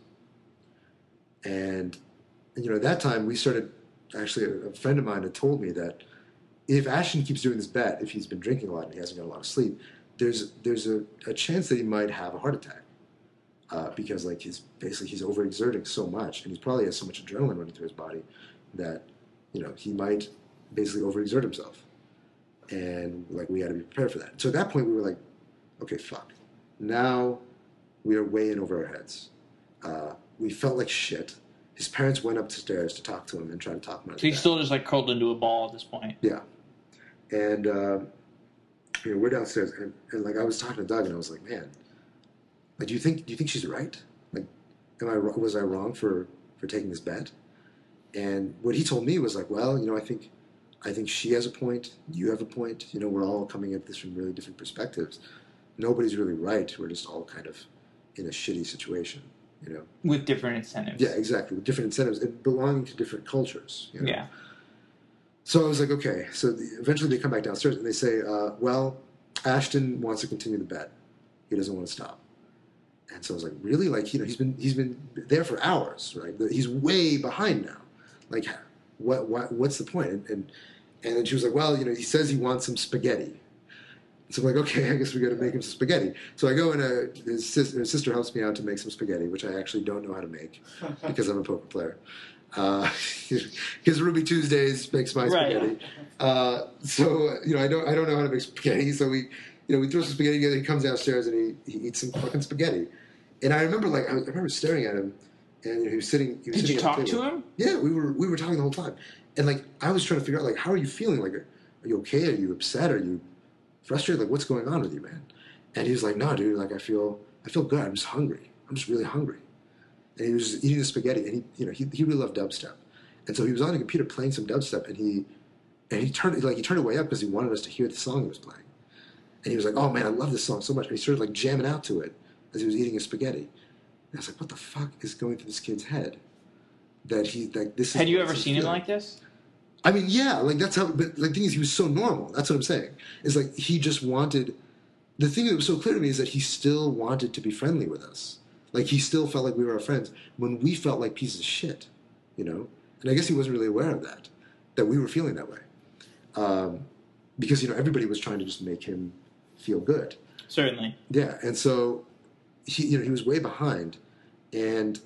And, you know, at that time, we started, actually, a, a friend of mine had told me that if Ashton keeps doing this bet, if he's been drinking a lot and he hasn't got a lot of sleep, there's there's a, a chance that he might have a heart attack. Uh, because like he's basically he's overexerting so much, and he probably has so much adrenaline running through his body that, you know, he might basically overexert himself, and like we had to be prepared for that. So at that point we were like, okay, fuck, now we are way in over our heads. Uh, we felt like shit. His parents went upstairs to talk to him and try to talk him out of So he's bed. still just like curled into a ball at this point. Yeah, and uh, you know, we're downstairs, and, and like I was talking to Doug, and I was like, man. Like, do you think do you think she's right? Like, am I was I wrong for, for taking this bet? And what he told me was like, well, you know, I think I think she has a point. You have a point. You know, we're all coming at this from really different perspectives. Nobody's really right. We're just all kind of in a shitty situation. You know, with different incentives. Yeah, exactly. With different incentives and belonging to different cultures. You know? Yeah. So I was like, okay. So the, eventually they come back downstairs and they say, uh, well, Ashton wants to continue the bet. He doesn't want to stop. And so I was like, really? Like, you know, he's been he's been there for hours, right? He's way behind now. Like, what what what's the point? And and, and then she was like, well, you know, he says he wants some spaghetti. So I'm like, okay, I guess we got to make him some spaghetti. So I go and uh, his, sister, his sister helps me out to make some spaghetti, which I actually don't know how to make because I'm a poker player. Uh, his Ruby Tuesdays makes my spaghetti. Right. Uh, so you know, I don't I don't know how to make spaghetti. So we. You know, we throw some spaghetti together. He comes downstairs and he, he eats some fucking spaghetti. And I remember, like, I, was, I remember staring at him, and you know, he was sitting. He was Did sitting you at talk the to table. him? Yeah, we were we were talking the whole time, and like I was trying to figure out, like, how are you feeling? Like, are, are you okay? Are you upset? Are you frustrated? Like, what's going on with you, man? And he was like, no, dude. Like, I feel I feel good. I'm just hungry. I'm just really hungry. And he was just eating the spaghetti, and he you know he he really loved dubstep, and so he was on the computer playing some dubstep, and he and he turned like he turned it way up because he wanted us to hear the song he was playing. And he was like, oh, man, I love this song so much. And he started, like, jamming out to it as he was eating his spaghetti. And I was like, what the fuck is going through this kid's head? That he, like, this is... Had you what's ever he seen him feeling. like this? I mean, yeah, like, that's how... But, like, the thing is, he was so normal. That's what I'm saying. It's like, he just wanted... The thing that was so clear to me is that he still wanted to be friendly with us. Like, he still felt like we were our friends when we felt like pieces of shit, you know? And I guess he wasn't really aware of that, that we were feeling that way. Um, because, you know, everybody was trying to just make him... feel good. Certainly. Yeah, and so he, you know, he was way behind, and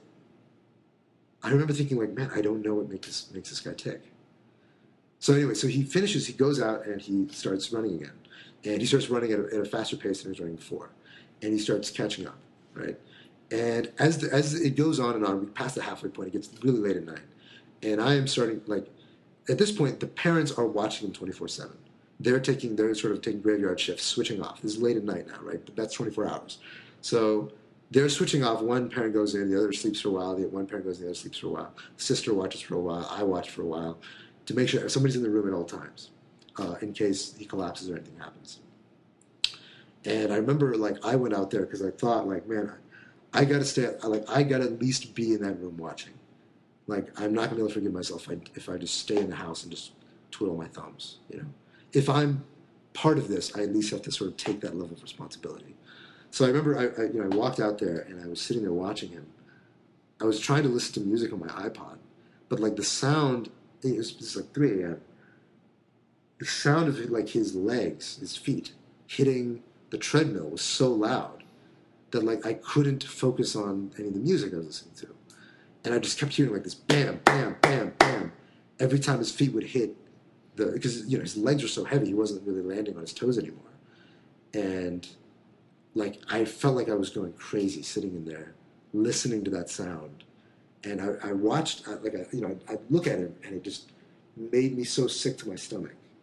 I remember thinking, like, man, I don't know what makes this makes this guy tick. So anyway, so he finishes, he goes out and he starts running again, and he starts running at a, at a faster pace than he was running before, and he starts catching up, right? And as the, as it goes on and on, we pass the halfway point. It gets really late at night, and I am starting like, at this point, the parents are watching him twenty-four seven. They're taking, they're sort of taking graveyard shifts, switching off. This is late at night now, right? But that's twenty-four hours. So they're switching off. One parent goes in, the other sleeps for a while. The one parent goes in, the other sleeps for a while. The sister watches for a while. I watch for a while to make sure somebody's in the room at all times uh, in case he collapses or anything happens. And I remember, like, I went out there because I thought, like, man, I, I got to stay, like, I got to at least be in that room watching. Like, I'm not going to be able to forgive myself if I, if I just stay in the house and just twiddle my thumbs, you know? If I'm part of this, I at least have to sort of take that level of responsibility. So I remember, I, I, you know, I walked out there and I was sitting there watching him. I was trying to listen to music on my iPod, but like the sound, it was, it was like three a.m. The sound of like his legs, his feet hitting the treadmill was so loud that like I couldn't focus on any of the music I was listening to, and I just kept hearing like this bam, bam, bam, bam every time his feet would hit. The, because you know his legs were so heavy, he wasn't really landing on his toes anymore, and like I felt like I was going crazy sitting in there, listening to that sound, and I, I watched I, like I, you know I look at him and it just made me so sick to my stomach.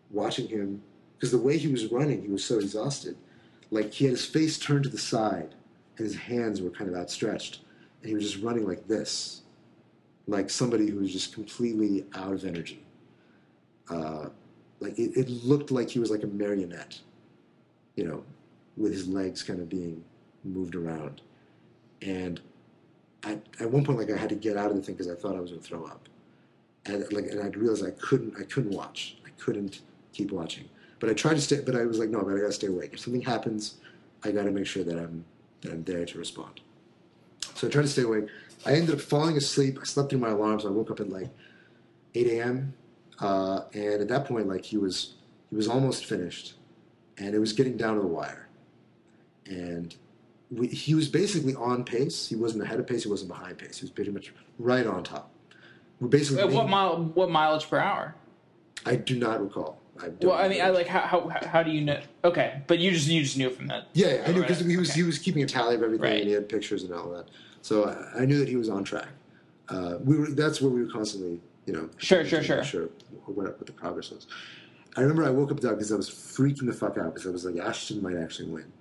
watching him, because the way he was running, he was so exhausted. Like, he had his face turned to the side, and his hands were kind of outstretched, and he was just running like this, like somebody who was just completely out of energy. Uh, like, it, it looked like he was like a marionette, you know, with his legs kind of being moved around. And at, at one point, like, I had to get out of the thing because I thought I was going to throw up. And like, and I realized I couldn't, I couldn't watch. I couldn't keep watching. But I tried to stay, but I was like, no, but I gotta stay awake. If something happens, I gotta make sure that I'm, that I'm there to respond. So I tried to stay awake. I ended up falling asleep. I slept through my alarm, so I woke up at like eight a.m. Uh, and at that point, like, he was, he was almost finished, and it was getting down to the wire. And we, he was basically on pace. He wasn't ahead of pace. He wasn't behind pace. He was pretty much right on top. We basically. Wait, what mile? What mileage per hour? I do not recall. I don't well, I mean, know. I like how, how how do you know? Okay, but you just you just knew from that. Yeah, yeah I knew because right. he was okay. he was keeping a tally of everything, Right. and he had pictures and all that. So I, I knew that he was on track. Uh, we were that's where we were constantly, you know. Sure, sure, sure. Sure. What, what the progress was. I remember I woke up Doug because I was freaking the fuck out because I was like, Ashton might actually win.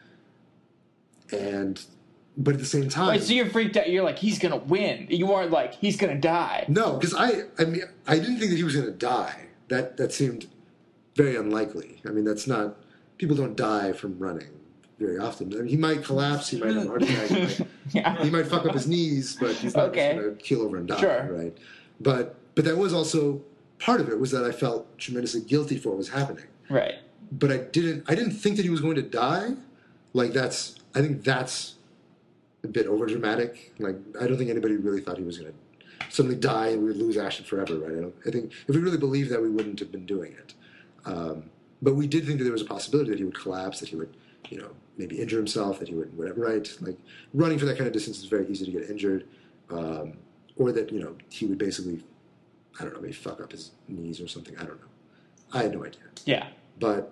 And, but at the same time, Wait, so you're freaked out. You're like, he's gonna win. You weren't like, he's gonna die. no, because I I mean I didn't think that he was going to die. That that seemed very unlikely. I mean, that's not, people don't die from running very often. I mean, he might collapse, he might have a heart attack, he might, yeah. he might fuck up his knees, but he's not Okay. going to keel over and die, Sure. right? But but that was also part of it, was that I felt tremendously guilty for what was happening. Right. But I didn't I didn't think that he was going to die. Like, that's, I think that's a bit over dramatic. Like, I don't think anybody really thought he was going to suddenly die and we would lose Ashton forever, right? I don't. I think if we really believed that, we wouldn't have been doing it. Um, but we did think that there was a possibility that he would collapse, that he would, you know, maybe injure himself, that he would whatever. Right? Like, running for that kind of distance is very easy to get injured, um, or that, you know, he would basically, I don't know, maybe fuck up his knees or something. I don't know. I had no idea. Yeah. But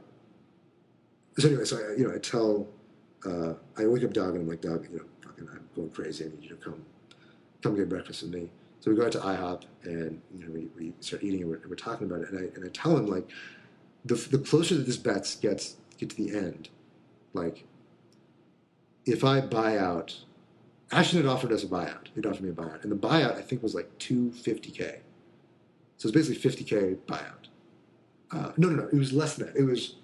so anyway, so I, you know, I tell, uh, I wake up Doug and I'm like, Doug, you know, fucking, I'm going crazy. I need you to come, come get breakfast with me. So we go out to IHOP and, you know, we, we start eating and we're, and we're talking about it. And I and I tell him, like, the the closer that this bet gets get to the end, like, if I buy out, Ashton had offered us a buyout. He'd offered me a buyout, and the buyout I think was like two fifty k. So it's basically fifty k buyout. Uh, no, no, no. It was less than that. It was.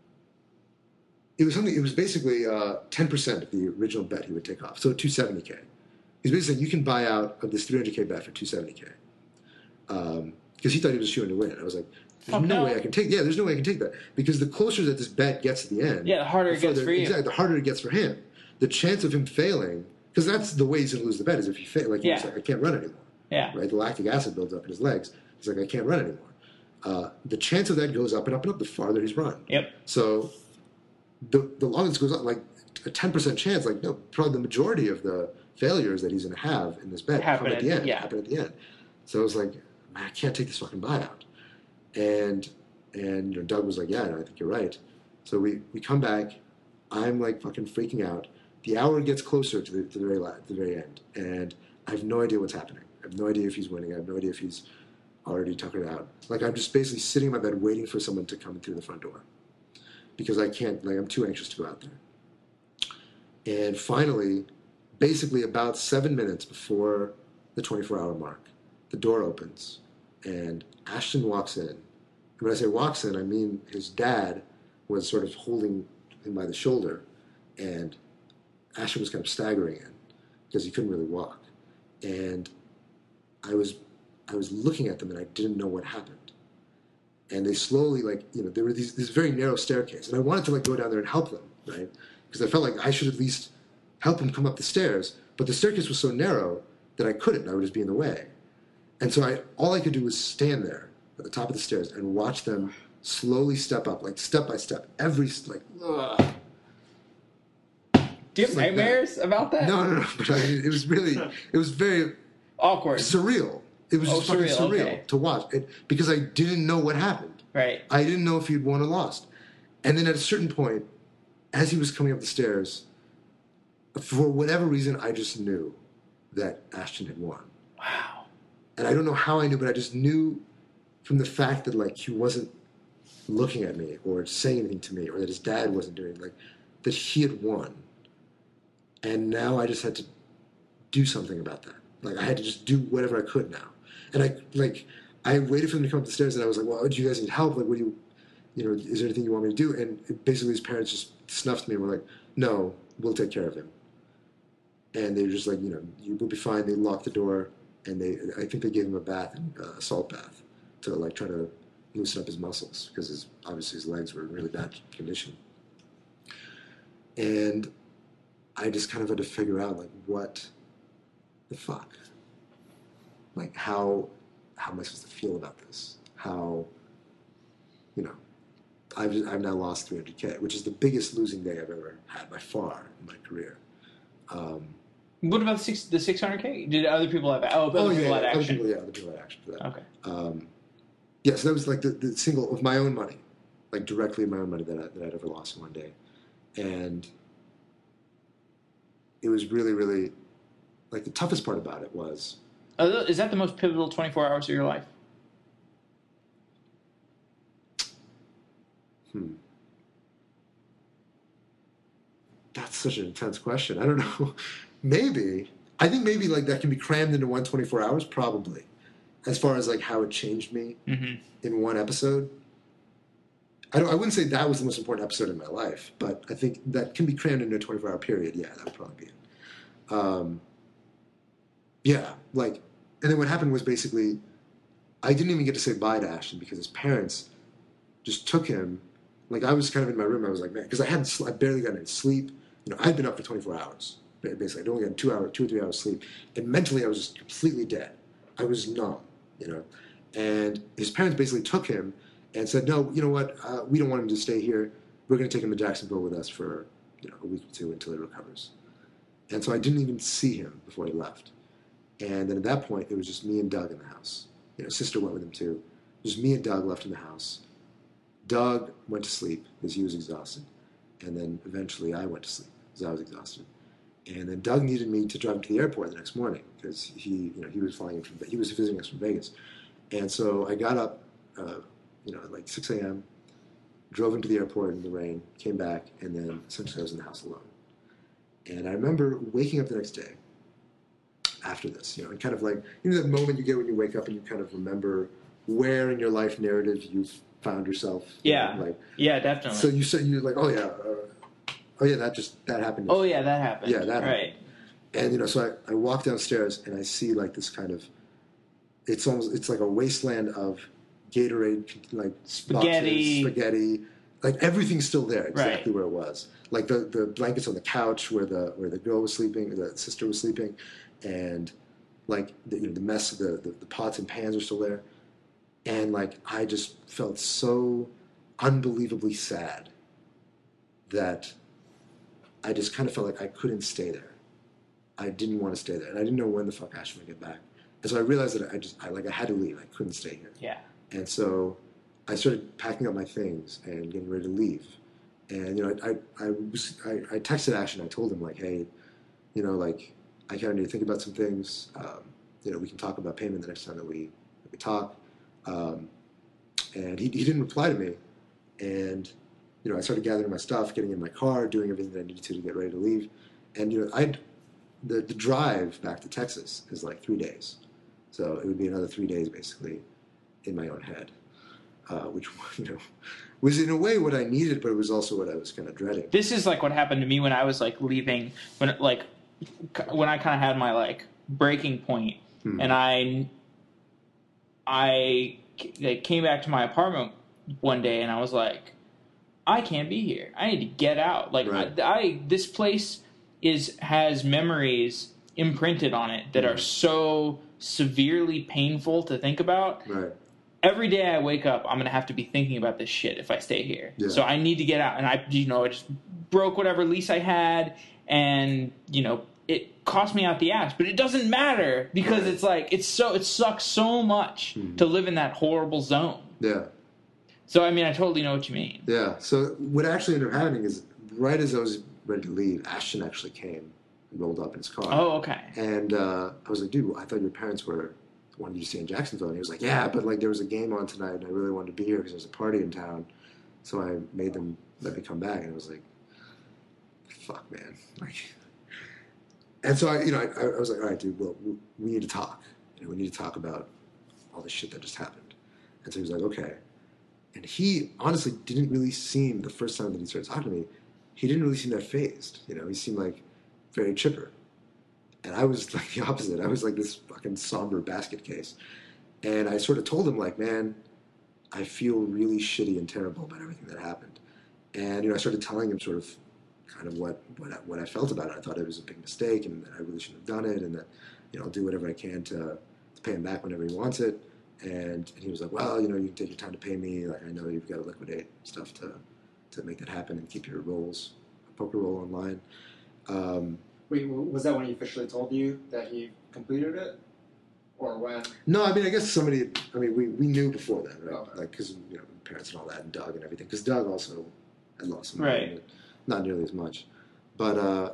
It was something. It was basically uh, ten percent of the original bet he would take off. So two seventy k. He's basically saying you can buy out of this three hundred k bet for two seventy k. Um, because he thought he was shooing to win. I was like, there's Fuck no, no. way I can take. Yeah, there's no way I can take that, because the closer that this bet gets to the end, Yeah, the harder it gets further- for you. Exactly, the harder it gets for him. The chance of him failing, because that's the way he's going to lose the bet, is if he fails. Like, Yeah. he's like, I can't run anymore. Yeah. Right? The lactic acid builds up in his legs. He's like, I can't run anymore. Uh, the chance of that goes up and up and up the farther he's run. Yep. So the the longer this goes on, like a ten percent chance, like no, probably the majority of the failures that he's going to have in this bet Happen come at at- the end. yeah. Happen at the end. So I was like, man, I can't take this fucking buyout. And and you know, Doug was like, yeah, no, I think you're right. So we, we come back. I'm like fucking freaking out. The hour gets closer to the, to the very la- the very end, and I have no idea what's happening. I have no idea if he's winning. I have no idea if he's already tuckered out. Like, I'm just basically sitting in my bed waiting for someone to come through the front door, because I can't. Like, I'm too anxious to go out there. And finally, basically about seven minutes before the twenty-four hour mark, the door opens, and Ashton walks in. And when I say walks in, I mean his dad was sort of holding him by the shoulder, and Ashton was kind of staggering in because he couldn't really walk. And I was I was looking at them, and I didn't know what happened. And they slowly, like, you know, there were these this very narrow staircase, and I wanted to like go down there and help them, right? Because I felt like I should at least help him come up the stairs. But the staircase was so narrow that I couldn't. I would just be in the way. And so I all I could do was stand there at the top of the stairs and watch them slowly step up, like step by step, every like. Ugh. Do you have Just like that. nightmares about that? No, no, no. But I mean, it was really, it was very Awkward. surreal. It was Oh, just fucking surreal, surreal okay. to watch it, because I didn't know what happened. Right. I didn't know if he'd won or lost. And then at a certain point, as he was coming up the stairs, for whatever reason, I just knew that Ashton had won. Wow. And I don't know how I knew, but I just knew from the fact that, like, he wasn't looking at me or saying anything to me, or that his dad wasn't doing, like, that he had won. And now I just had to do something about that. Like, I had to just do whatever I could now. And I, like, I waited for him to come up the stairs, and I was like, well, do you guys need help? Like, what do you, you know, is there anything you want me to do? And it, basically his parents just snuffed me and were like, no, we'll take care of him. And they were just like, you know, you will be fine. They locked the door, and they, I think they gave him a bath, uh, a salt bath, to, like, try to loosen up his muscles, because his, obviously his legs were in really bad condition. And I just kind of had to figure out, like, what the fuck? Like, how, how am I supposed to feel about this? How, you know, I've, just, I've now lost three hundred K, which is the biggest losing day I've ever had by far in my career. Um, what about the six the six hundred K? Did other people have? Oh, other oh people yeah, had action. other people, yeah, other people had action for that. Okay. Um, yeah, so that was like the, the single of my own money, like directly my own money that, I, that I'd ever lost in one day, and it was really, really, like, the toughest part about it was. Uh, is that the most pivotal twenty-four hours of your life? Hmm. That's such an intense question. I don't know. Maybe. I think maybe, like, that can be crammed into one twenty-four hours, probably. As far as, like, how it changed me mm-hmm. in one episode. I, don't, I wouldn't say that was the most important episode in my life, but I think that can be crammed into a twenty-four hour period. Yeah, that would probably be it. Um, yeah, like, and then what happened was basically, I didn't even get to say bye to Ashton because his parents just took him. Like, I was kind of in my room. I was like, man, because I hadn't, I barely gotten any sleep. You know, I'd been up for twenty-four hours. Basically, I'd only gotten two hours, two or three hours sleep, and mentally, I was just completely dead. I was numb, you know. And his parents basically took him and said, no, you know what? Uh, we don't want him to stay here. We're going to take him to Jacksonville with us for, you know, a week or two until he recovers. And so I didn't even see him before he left. And then at that point, it was just me and Doug in the house. You know, sister went with him too. It was me and Doug left in the house. Doug went to sleep because he was exhausted. And then eventually I went to sleep because I was exhausted. And then Doug needed me to drive him to the airport the next morning because he, you know, he was flying in from, he was visiting us from Vegas. And so I got up, uh, you know, at like six a.m., drove him to the airport in the rain, came back, and then essentially I was in the house alone. And I remember waking up the next day after this, you know, and kind of like, you know, that moment you get when you wake up and you kind of remember where in your life narrative you've found yourself. Yeah. You know, like, yeah, definitely. So you said, you're like, oh yeah, uh, oh yeah, that just, that happened. Oh yeah, that happened. Yeah, that happened. Right. And, you know, so I, I walk downstairs and I see like this kind of, it's almost, it's like a wasteland of Gatorade, like spaghetti, boxes, spaghetti, like everything's still there, exactly right. where it was. Like the, the blankets on the couch where the where the girl was sleeping, the sister was sleeping, and like the, you know, the mess of the, the the pots and pans are still there, and like I just felt so unbelievably sad that I just kind of felt like I couldn't stay there. I didn't want to stay there, and I didn't know when the fuck Ashton would get back. And so I realized that I just I like I had to leave. I couldn't stay here. Yeah. And so I started packing up my things and getting ready to leave. And, you know, I I, I, was, I, I texted Ashton. I told him, like, hey, you know, like, I kind of need to think about some things. Um, you know, we can talk about payment the next time that we, that we talk. Um, and he, he didn't reply to me. And, you know, I started gathering my stuff, getting in my car, doing everything that I needed to to get ready to leave. And, you know, I'd, the, the drive back to Texas is like three days. So it would be another three days, basically, in my own head. Uh, which, you know, was in a way what I needed, but it was also what I was kind of dreading. This is like what happened to me when I was like leaving, when like when I kind of had my like breaking point, hmm. and I I like, came back to my apartment one day, and I was like, I can't be here. I need to get out. Like right. I, I this place is has memories imprinted on it that hmm. are so severely painful to think about. Right. Every day I wake up, I'm going to have to be thinking about this shit if I stay here. Yeah. So I need to get out. And I, you know, I just broke whatever lease I had, and, you know, it cost me out the ass. But it doesn't matter because right. it's like, it's so, it sucks so much mm-hmm. to live in that horrible zone. Yeah. So, I mean, I totally know what you mean. Yeah. So what actually ended up happening is right as I was ready to leave, Ashton actually came and rolled up in his car. Oh, okay. And uh, I was like, dude, I thought your parents were... wanted you to stay in Jacksonville. And he was like, yeah, but like there was a game on tonight and I really wanted to be here because there was a party in town. So I made them let me come back, and it was like, fuck, man. Like, and so I, you know, I, I was like, all right, dude, well, we, we need to talk. You know, we need to talk about all the shit that just happened. And so he was like, okay. And he honestly didn't really seem, the first time that he started talking to me, he didn't really seem that phased. You know, he seemed like very chipper. And I was like the opposite. I was like this fucking somber basket case. And I sort of told him, like, man, I feel really shitty and terrible about everything that happened. And, you know, I started telling him sort of kind of what, what, I, what I felt about it. I thought it was a big mistake and that I really shouldn't have done it, and that, you know, I'll do whatever I can to, to pay him back whenever he wants it. And, and he was like, well, you know, you can take your time to pay me. Like, I know you've got to liquidate stuff to, to make that happen and keep your rolls, poker roll online. Um, Wait, was that when he officially told you that he completed it? Or when? No, I mean, I guess somebody, I mean, we, we knew before then, right? Okay. Like, because, you know, parents and all that, and Doug and everything. Because Doug also had lost some money, Right. but not nearly as much. But uh,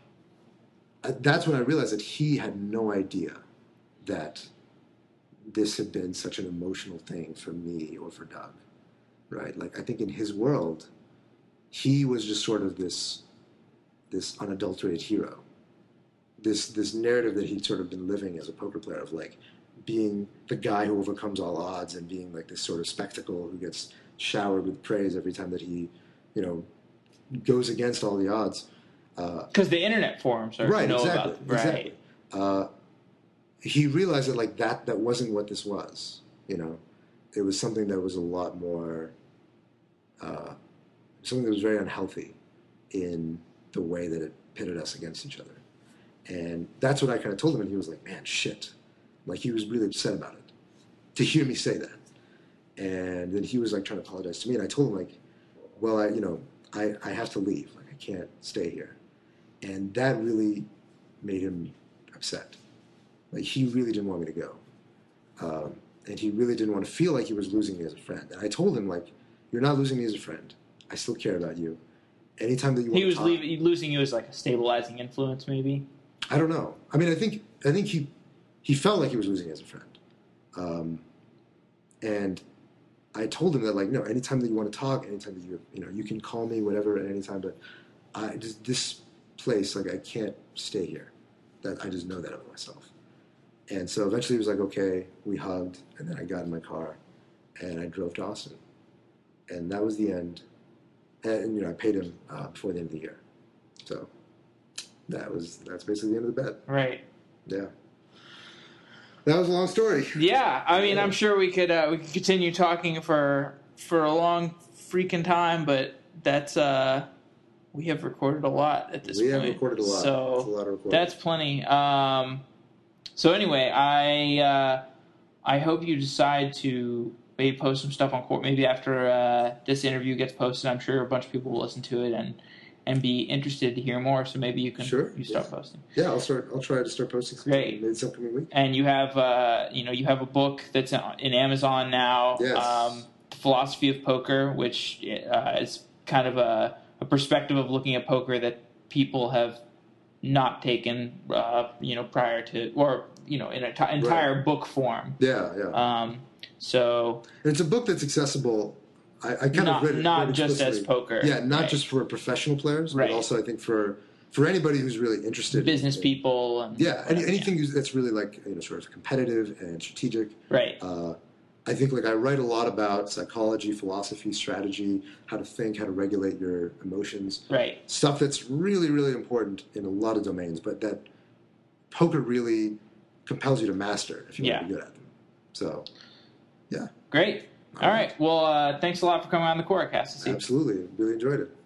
that's when I realized that he had no idea that this had been such an emotional thing for me or for Doug, right? Like, I think in his world, he was just sort of this this unadulterated hero. This this narrative that he'd sort of been living as a poker player of, like, being the guy who overcomes all odds and being like this sort of spectacle who gets showered with praise every time that he, you know, goes against all the odds. Because uh, the internet forums are right, know exactly, about right. Exactly. Uh, he realized that, like, that that wasn't what this was. You know, it was something that was a lot more, uh, something that was very unhealthy in the way that it pitted us against each other. And that's what I kind of told him, and he was like, man, shit. Like, he was really upset about it, to hear me say that. And then he was, like, trying to apologize to me, and I told him, like, well, I, you know, I, I have to leave. Like, I can't stay here. And that really made him upset. Like, he really didn't want me to go. Um, and he really didn't want to feel like he was losing me as a friend. And I told him, like, you're not losing me as a friend. I still care about you. Anytime that you want he was to talk, leaving, losing you as, like, a stabilizing influence, maybe. I don't know. I mean, I think I think he he felt like he was losing as a friend, um, and I told him that, like, no, anytime that you want to talk, anytime that you you know you can call me, whatever, at any time. But I just this place, like, I can't stay here. That I just know that about myself. And so eventually he was like, okay, we hugged, and then I got in my car, and I drove to Austin, and that was the end. And, and you know, I paid him uh, before the end of the year, so. That was that's basically the end of the bet. Right. Yeah. That was a long story. Yeah, I mean, yeah. I'm sure we could uh, we could continue talking for for a long freaking time, but that's uh, we have recorded a lot at this we point. We have recorded a lot. So that's a lot of recording. That's plenty. Um, so anyway, I uh, I hope you decide to maybe post some stuff on Court. Maybe after uh, this interview gets posted, I'm sure a bunch of people will listen to it and. and be interested to hear more, so maybe you can sure, you start yeah. posting. Yeah, I'll start. I'll try to start posting. Great. Maybe this upcoming week. And you have, uh, you know, you have a book that's in Amazon now. Yes. Um, The Philosophy of Poker, which uh, is kind of a, a perspective of looking at poker that people have not taken, uh, you know, prior to, or you know, in an t- entire right. book form. Yeah, yeah. Um, so and it's a book that's accessible. I, I kind not, of read it not read just as poker. Yeah, not right. just for professional players, right. but also I think for for anybody who's really interested. Business in, people. And yeah, any, whatever, anything yeah. that's really, like, you know, sort of competitive and strategic. Right. Uh, I think, like, I write a lot about psychology, philosophy, strategy, how to think, how to regulate your emotions. Right. Stuff that's really, really important in a lot of domains, but that poker really compels you to master if you yeah. want to be good at them. So, yeah. Great. All right. Well, uh, thanks a lot for coming on the Corecast this evening. Absolutely. Really enjoyed it.